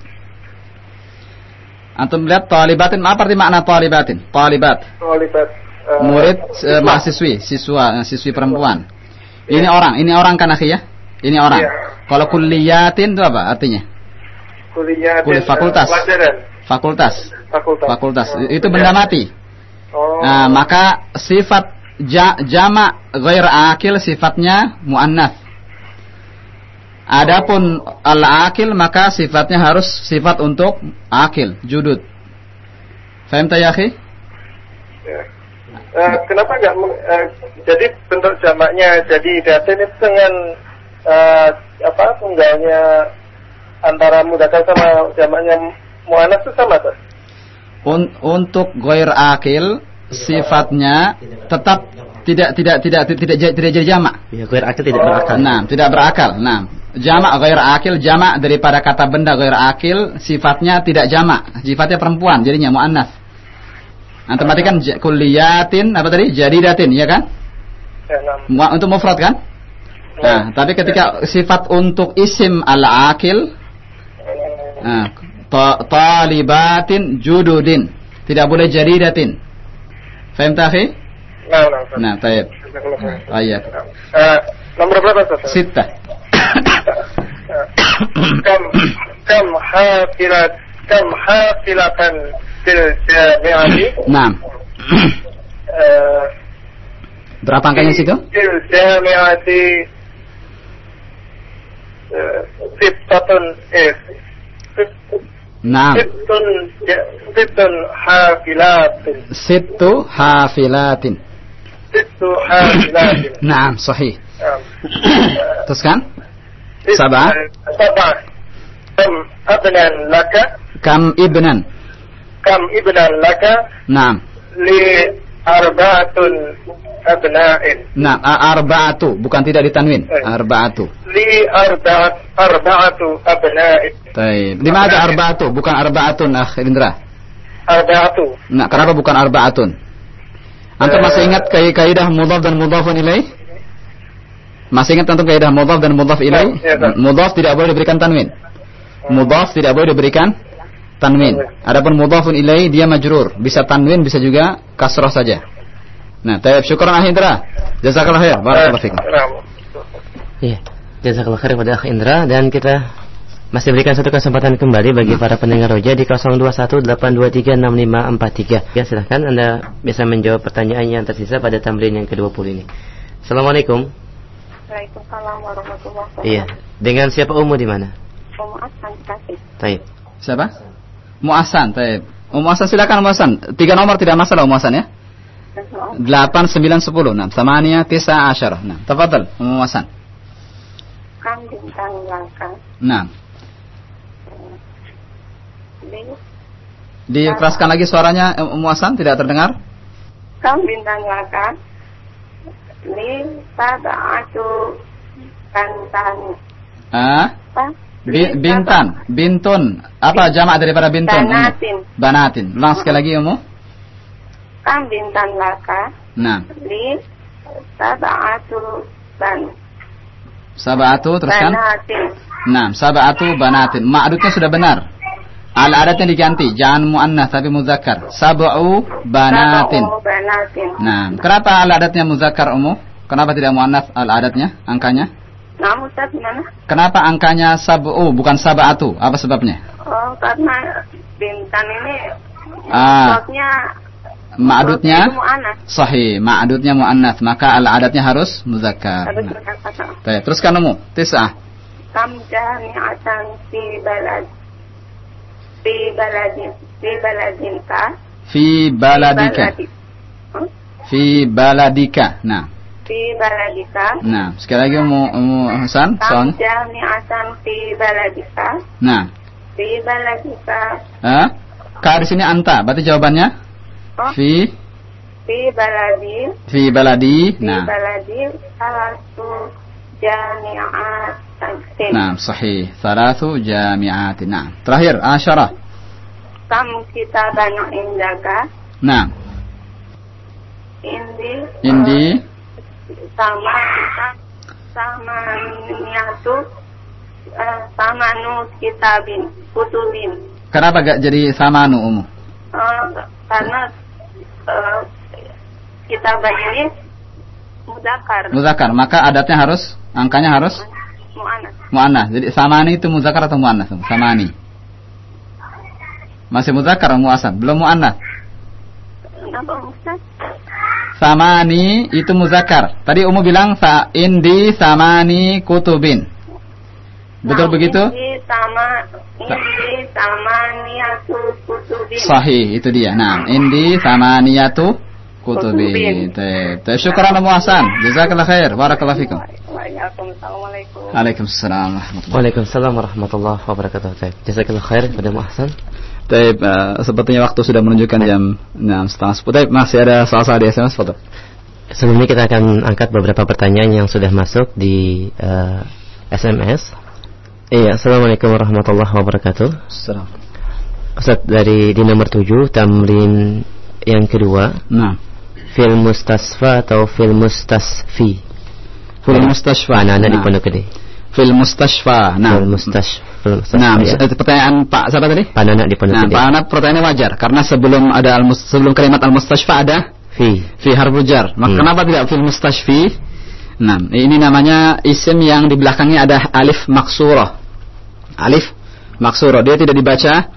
[SPEAKER 1] Antum lihat talibatin, apa arti makna talibatin? Talibat. Murid, mahasiswi, siswi perempuan. Ini orang kan, akhi ya? Ini orang. Iya. Kalau kulliyatin itu apa artinya?
[SPEAKER 20] Kulliyatin
[SPEAKER 1] fakultas. Itu benda mati. Nah, maka sifat jama' ghair akil sifatnya muannats. Adapun al-akil maka sifatnya harus sifat untuk akil, judud. Faham tak ya, akhi?
[SPEAKER 20] Kenapa enggak jadi bentuk jamaknya jadi datin itu dengan tunggalnya antara mudzakkar sama jamaknya muannats itu sama tuh? Untuk
[SPEAKER 1] ghair akil sifatnya tetap tidak jadi jamak.
[SPEAKER 2] Ya, ghair akil tidak berakal.
[SPEAKER 1] Nah, tidak berakal. Nah, jamak ghair akil, jamak daripada kata benda ghair akil sifatnya tidak jamak, sifatnya perempuan, jadinya muannats. Antum artikan kulliyatin apa tadi? Jadidatin, ya kan? Ya, untuk mufrad kan? Nah, tapi ketika sifat untuk isim al-akil, talibatin jududin, tidak boleh jadidatin. Faham tak, akhi? Nah, tayyib. Ayat.
[SPEAKER 20] Nomor berapa, Ustaz?
[SPEAKER 1] 6.
[SPEAKER 20] Kam hafilatan fil jami'ati?
[SPEAKER 1] Naam. Berapa angkanya situ?
[SPEAKER 20] Fil jami'ati sittun
[SPEAKER 1] Naam.
[SPEAKER 20] Sittun hafilatin.
[SPEAKER 1] Sittu hafilatin. Naam, sahih. Teruskan. Sabah. Kam ibnan laka. Naam.
[SPEAKER 20] Li arba'atun abna'in.
[SPEAKER 1] Nah, arba'atu bukan tidak ditanwin. Arba'atu.
[SPEAKER 20] Li arba'atu abna'in.
[SPEAKER 1] Baik. Di mana ada arba'atu bukan arba'atun, akh Indra?
[SPEAKER 20] Arba'atu.
[SPEAKER 1] Nah, kenapa bukan arba'atun? Antum masih ingat kaidah mudhaf dan mudhafun ilaih? Masih ingat antum kaidah mudhaf dan mudhaf ilaih? Mudhaf tidak boleh diberikan tanwin. Mudhaf tidak boleh diberikan tanwin. Adapun mudhafun ilaih dia majrur, bisa tanwin bisa juga kasrah saja. Nah, tayyib, syukran akhi Indra. Jazakallahu khair. Barakallahu fikum.
[SPEAKER 2] Iya, jazakallahu khair kepada akhi Indra, dan kita masih berikan satu kesempatan kembali bagi para pendengar Roja di 0218236543. Ya, silahkan Anda bisa menjawab pertanyaan yang tersisa pada tamrin yang ke-20 ini. Assalamualaikum.
[SPEAKER 18] Waalaikumsalam warahmatullahi wabarakatuh.
[SPEAKER 2] Iya, dengan siapa Ummu di mana?
[SPEAKER 18] Ummu Hasan Kasih.
[SPEAKER 2] Taib.
[SPEAKER 1] Siapa? Muasan, taib. Muasan silakan Muasan. 3 nomor tidak masalah Muasan ya. 8, 9, 10. Nah, 8, 9, 10. Nah, tafadhal Muasan.
[SPEAKER 18] Kam bintang laka.
[SPEAKER 1] Nah. Dikeraskan lagi suaranya Muasan, tidak terdengar.
[SPEAKER 18] Kam bintang laka. Li sab'atu bantani.
[SPEAKER 1] Bintun. Apa jamak daripada bintun? Banatin. Ulang sekali lagi Ummu.
[SPEAKER 18] Kam bintang laka.
[SPEAKER 1] Nah.
[SPEAKER 18] Li sab'atu
[SPEAKER 1] Sab'atu teruskan.
[SPEAKER 18] Banatin.
[SPEAKER 1] Nah, sab'atu banatin. Ma'dudnya sudah benar. Al-adatnya diganti, jangan muannats tapi muzakkar. Sab'u banatin. Nah, kenapa al-adatnya muzakkar Ummu? Kenapa tidak muannats al-adatnya? Angkanya?
[SPEAKER 18] Nah, Ustaz gimana?
[SPEAKER 1] Kenapa angkanya sab'u bukan sab'atu? Apa sebabnya?
[SPEAKER 18] Oh, karena bintang ini
[SPEAKER 1] ma'dudnya sahih, ma'dudnya muannats, maka al-adatnya harus muzakkar. Baik, teruskan Ummu. 9.
[SPEAKER 18] Kam jami'atan fi baladika.
[SPEAKER 1] Fi baladika. Nah.
[SPEAKER 21] Fi baladika.
[SPEAKER 1] Nah, sekali lagi Ummu Hasan.
[SPEAKER 21] Kam jami'atan fi baladika.
[SPEAKER 1] Nah.
[SPEAKER 21] Fi baladika.
[SPEAKER 1] Ka di sini anta. Berarti jawabannya fi
[SPEAKER 21] baladi.
[SPEAKER 1] Fi baladi. Nah.
[SPEAKER 21] Fi baladi salatu jami'atin.
[SPEAKER 1] Nah, sahih. Salatu jami'atin. Nah, terakhir asyarah.
[SPEAKER 21] Kam kitaban indaka.
[SPEAKER 1] Nah.
[SPEAKER 21] Indi samanu kitabin kutubin.
[SPEAKER 1] Kenapa gak jadi samanu Ummu?
[SPEAKER 21] Karena kitabah ini muzakkar. Maka
[SPEAKER 1] adatnya harus, angkanya harus mu'annas. Jadi samani itu muzakkar atau mu'annas? Samani. Masih muzakkar atau mu'annas? Belum mu'annas.
[SPEAKER 21] Kenapa Ustaz?
[SPEAKER 1] Samani itu muzakkar. Tadi Ummu bilang indi samani kutubin. Betul begitu?
[SPEAKER 21] Indi samaniyatu kutubin.
[SPEAKER 1] Sahih, itu dia. Nah, indi samaniyatu kutubin. Syukran Ummu Hasan. Jazakallahu khair. Barakallahu fikum. Waalaikumsalam.
[SPEAKER 2] Waalaikumsalam warahmatullahi wabarakatuh. Jazakallahu khair kepada Ummu Hasan.
[SPEAKER 1] Baik, sepertinya waktu sudah menunjukkan jam 6:30. Baik, masih ada salah-salah di SMS foto.
[SPEAKER 2] Sebelumnya kita akan angkat beberapa pertanyaan yang sudah masuk di SMS. Iya, assalamualaikum warahmatullahi wabarakatuh.
[SPEAKER 1] Assalam.
[SPEAKER 2] Ustaz, di nomor 7 tamrin yang kedua.
[SPEAKER 1] Nah.
[SPEAKER 2] Fil mustasfa atau fil mustasfi?
[SPEAKER 1] Fil mustasfa.
[SPEAKER 2] Anak-anak di Pondok Gede.
[SPEAKER 1] Fil mustasfa. Nah,
[SPEAKER 2] fil mustasfa.
[SPEAKER 1] Nah, pertanyaan Pak siapa tadi?
[SPEAKER 2] Pak Nana di Pondok Gede.
[SPEAKER 1] Pak Nana pertanyaannya wajar karena sebelum kalimat al-mustasfa ada fi harful jar. Maka kenapa tidak fil mustashfi? Nah, ini namanya isim yang di belakangnya ada alif maksurah. Alif maksurah. Dia tidak dibaca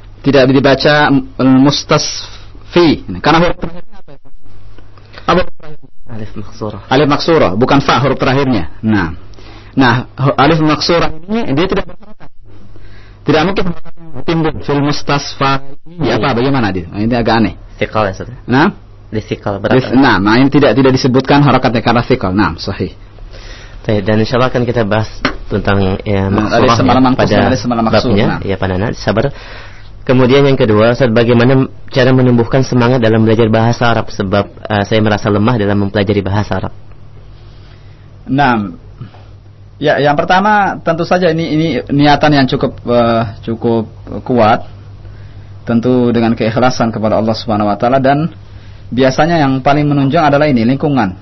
[SPEAKER 1] al-mustasfi. Karena huruf terakhirnya apa?
[SPEAKER 2] Alif maksurah.
[SPEAKER 1] Alif maksurah, bukan fa huruf terakhirnya. Nah, alif maksurah ini dia tidak berharakat. Tidak mungkin timbul fil mustasfa. Ya apa bagaimana dia? Ini agak aneh.
[SPEAKER 2] Thiqal ya, Ustaz.
[SPEAKER 1] Nah,
[SPEAKER 2] thiqal berat.
[SPEAKER 1] Nah, ini tidak disebutkan harakatnya karena thiqal. Nah, sahih.
[SPEAKER 2] Dan insyaallah akan kita bahas tentang
[SPEAKER 1] maksurah pada
[SPEAKER 2] babnya. Ya, Pak Nana, sabar. Kemudian yang kedua, Ustaz, bagaimana cara menumbuhkan semangat dalam belajar bahasa Arab sebab saya merasa lemah dalam mempelajari bahasa Arab.
[SPEAKER 1] Nah, ya, yang pertama tentu saja ini niatan yang cukup kuat, tentu dengan keikhlasan kepada Allah Subhanahu Wa Taala, dan biasanya yang paling menunjang adalah ini lingkungan.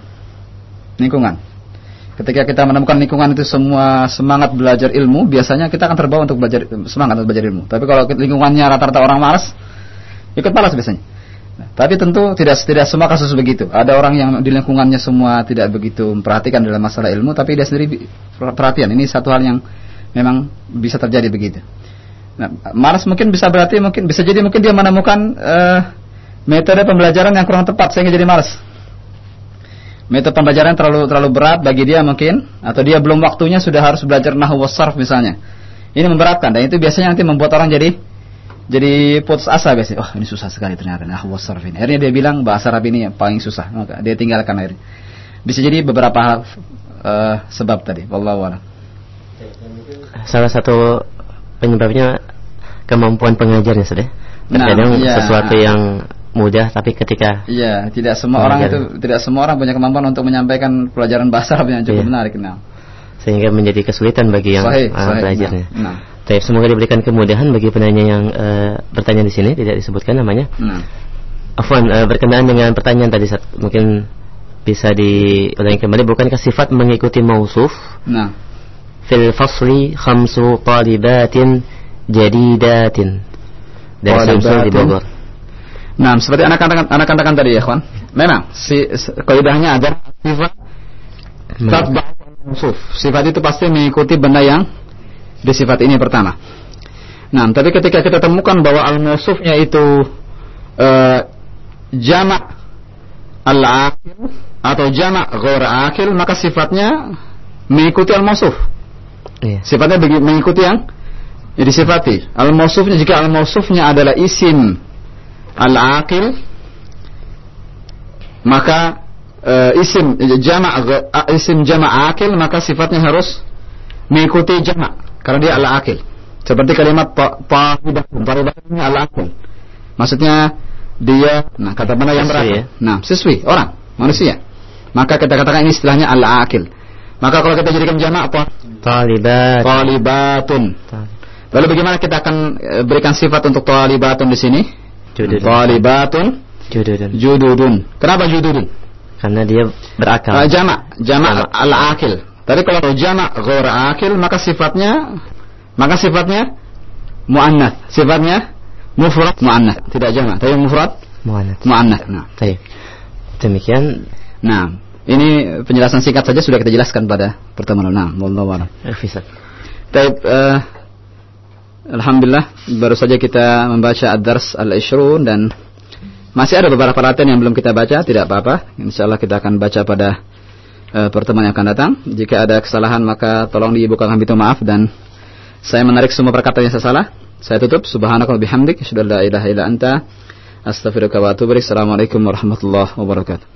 [SPEAKER 1] Ketika kita menemukan lingkungan itu semua semangat belajar ilmu, biasanya kita akan terbawa untuk semangat belajar ilmu. Tapi kalau lingkungannya rata-rata orang malas, ikut malas biasanya. Tapi tentu tidak semua kasus begitu. Ada orang yang di lingkungannya semua tidak begitu memperhatikan dalam masalah ilmu, tapi dia sendiri perhatian. Ini satu hal yang memang bisa terjadi begitu. Nah, malas mungkin bisa jadi dia menemukan metode pembelajaran yang kurang tepat sehingga jadi malas. Metode pembelajaran terlalu berat bagi dia mungkin, atau dia belum waktunya sudah harus belajar nahwu was sarf misalnya. Ini memberatkan, dan itu biasanya nanti membuat orang jadi putus asa biasanya. Oh, ini susah sekali ternyata nahwu was sarf ini. Akhirnya dia bilang bahasa Arab ini yang paling susah, maka dia tinggalkan akhirnya. Bisa jadi beberapa hal sebab tadi. Wallahu a'lam.
[SPEAKER 2] Salah satu penyebabnya kemampuan pengajarnya sudah. Terkadang sesuatu yang mudah, tapi ketika
[SPEAKER 1] tidak semua orang punya kemampuan untuk menyampaikan pelajaran bahasa Arab yang cukup menarik.
[SPEAKER 2] Sehingga menjadi kesulitan bagi yang belajarnya. Tapi semoga diberikan kemudahan bagi penanya yang bertanya di sini, tidak disebutkan namanya. Afwan, berkenaan dengan pertanyaan tadi, mungkin bisa diulangi kembali. Bukankah sifat mengikuti mausuf? Fil fasli khamsu talibatin jadidatin. Dari Samsul di Bogor.
[SPEAKER 1] Nah, seperti anak katakan tadi ya, kawan. Memang kaidahnya ada sifat tatba'u al-mawsuf. Sifat itu pasti mengikuti benda yang disifat ini pertama. Nah, tapi ketika kita temukan bahwa al-mawsufnya itu jamak al-aqil atau jamak ghair aqil, maka sifatnya mengikuti al-mawsuf. Sifatnya mengikuti yang disifati. Al-mawsufnya, jika al-mawsufnya adalah isim al-aqil, maka isim jama' akil, maka sifatnya harus mengikuti jama' karena dia al-akil. Seperti kalimat ta'ibatun al-akil. Maksudnya dia, kata mana yang berakal? Siswi, orang, manusia. Maka kita katakan ini istilahnya al-akil. Maka kalau kita jadikan jama' apa? Talibatun. Lalu bagaimana kita akan berikan sifat untuk talibatun di sini? Talibatun jududun. Kenapa jududun?
[SPEAKER 2] Karena dia berakal.
[SPEAKER 1] Jama' al-akil. Tadi kalau jama' ghair akil, maka sifatnya muannats. Sifatnya mufrad muannats, tidak jama'. Tapi mufrad muannats.
[SPEAKER 2] Baik. Demikian.
[SPEAKER 1] Ini penjelasan singkat saja sudah kita jelaskan pada pertemuan. Wallahu a'lam. Baik, alhamdulillah baru saja kita membaca ad-dars al-ishrun dan masih ada beberapa latihan yang belum kita baca, tidak apa-apa. Insyaallah kita akan baca pada pertemuan yang akan datang. Jika ada kesalahan maka tolong dibukakan pintu maaf dan saya menarik semua perkataan yang saya salah. Saya tutup. Subhanaka wa bihamdik, asyhadu an la ilaha illa anta, astaghfiruka wa atubu ilaik. Assalamualaikum warahmatullahi wabarakatuh.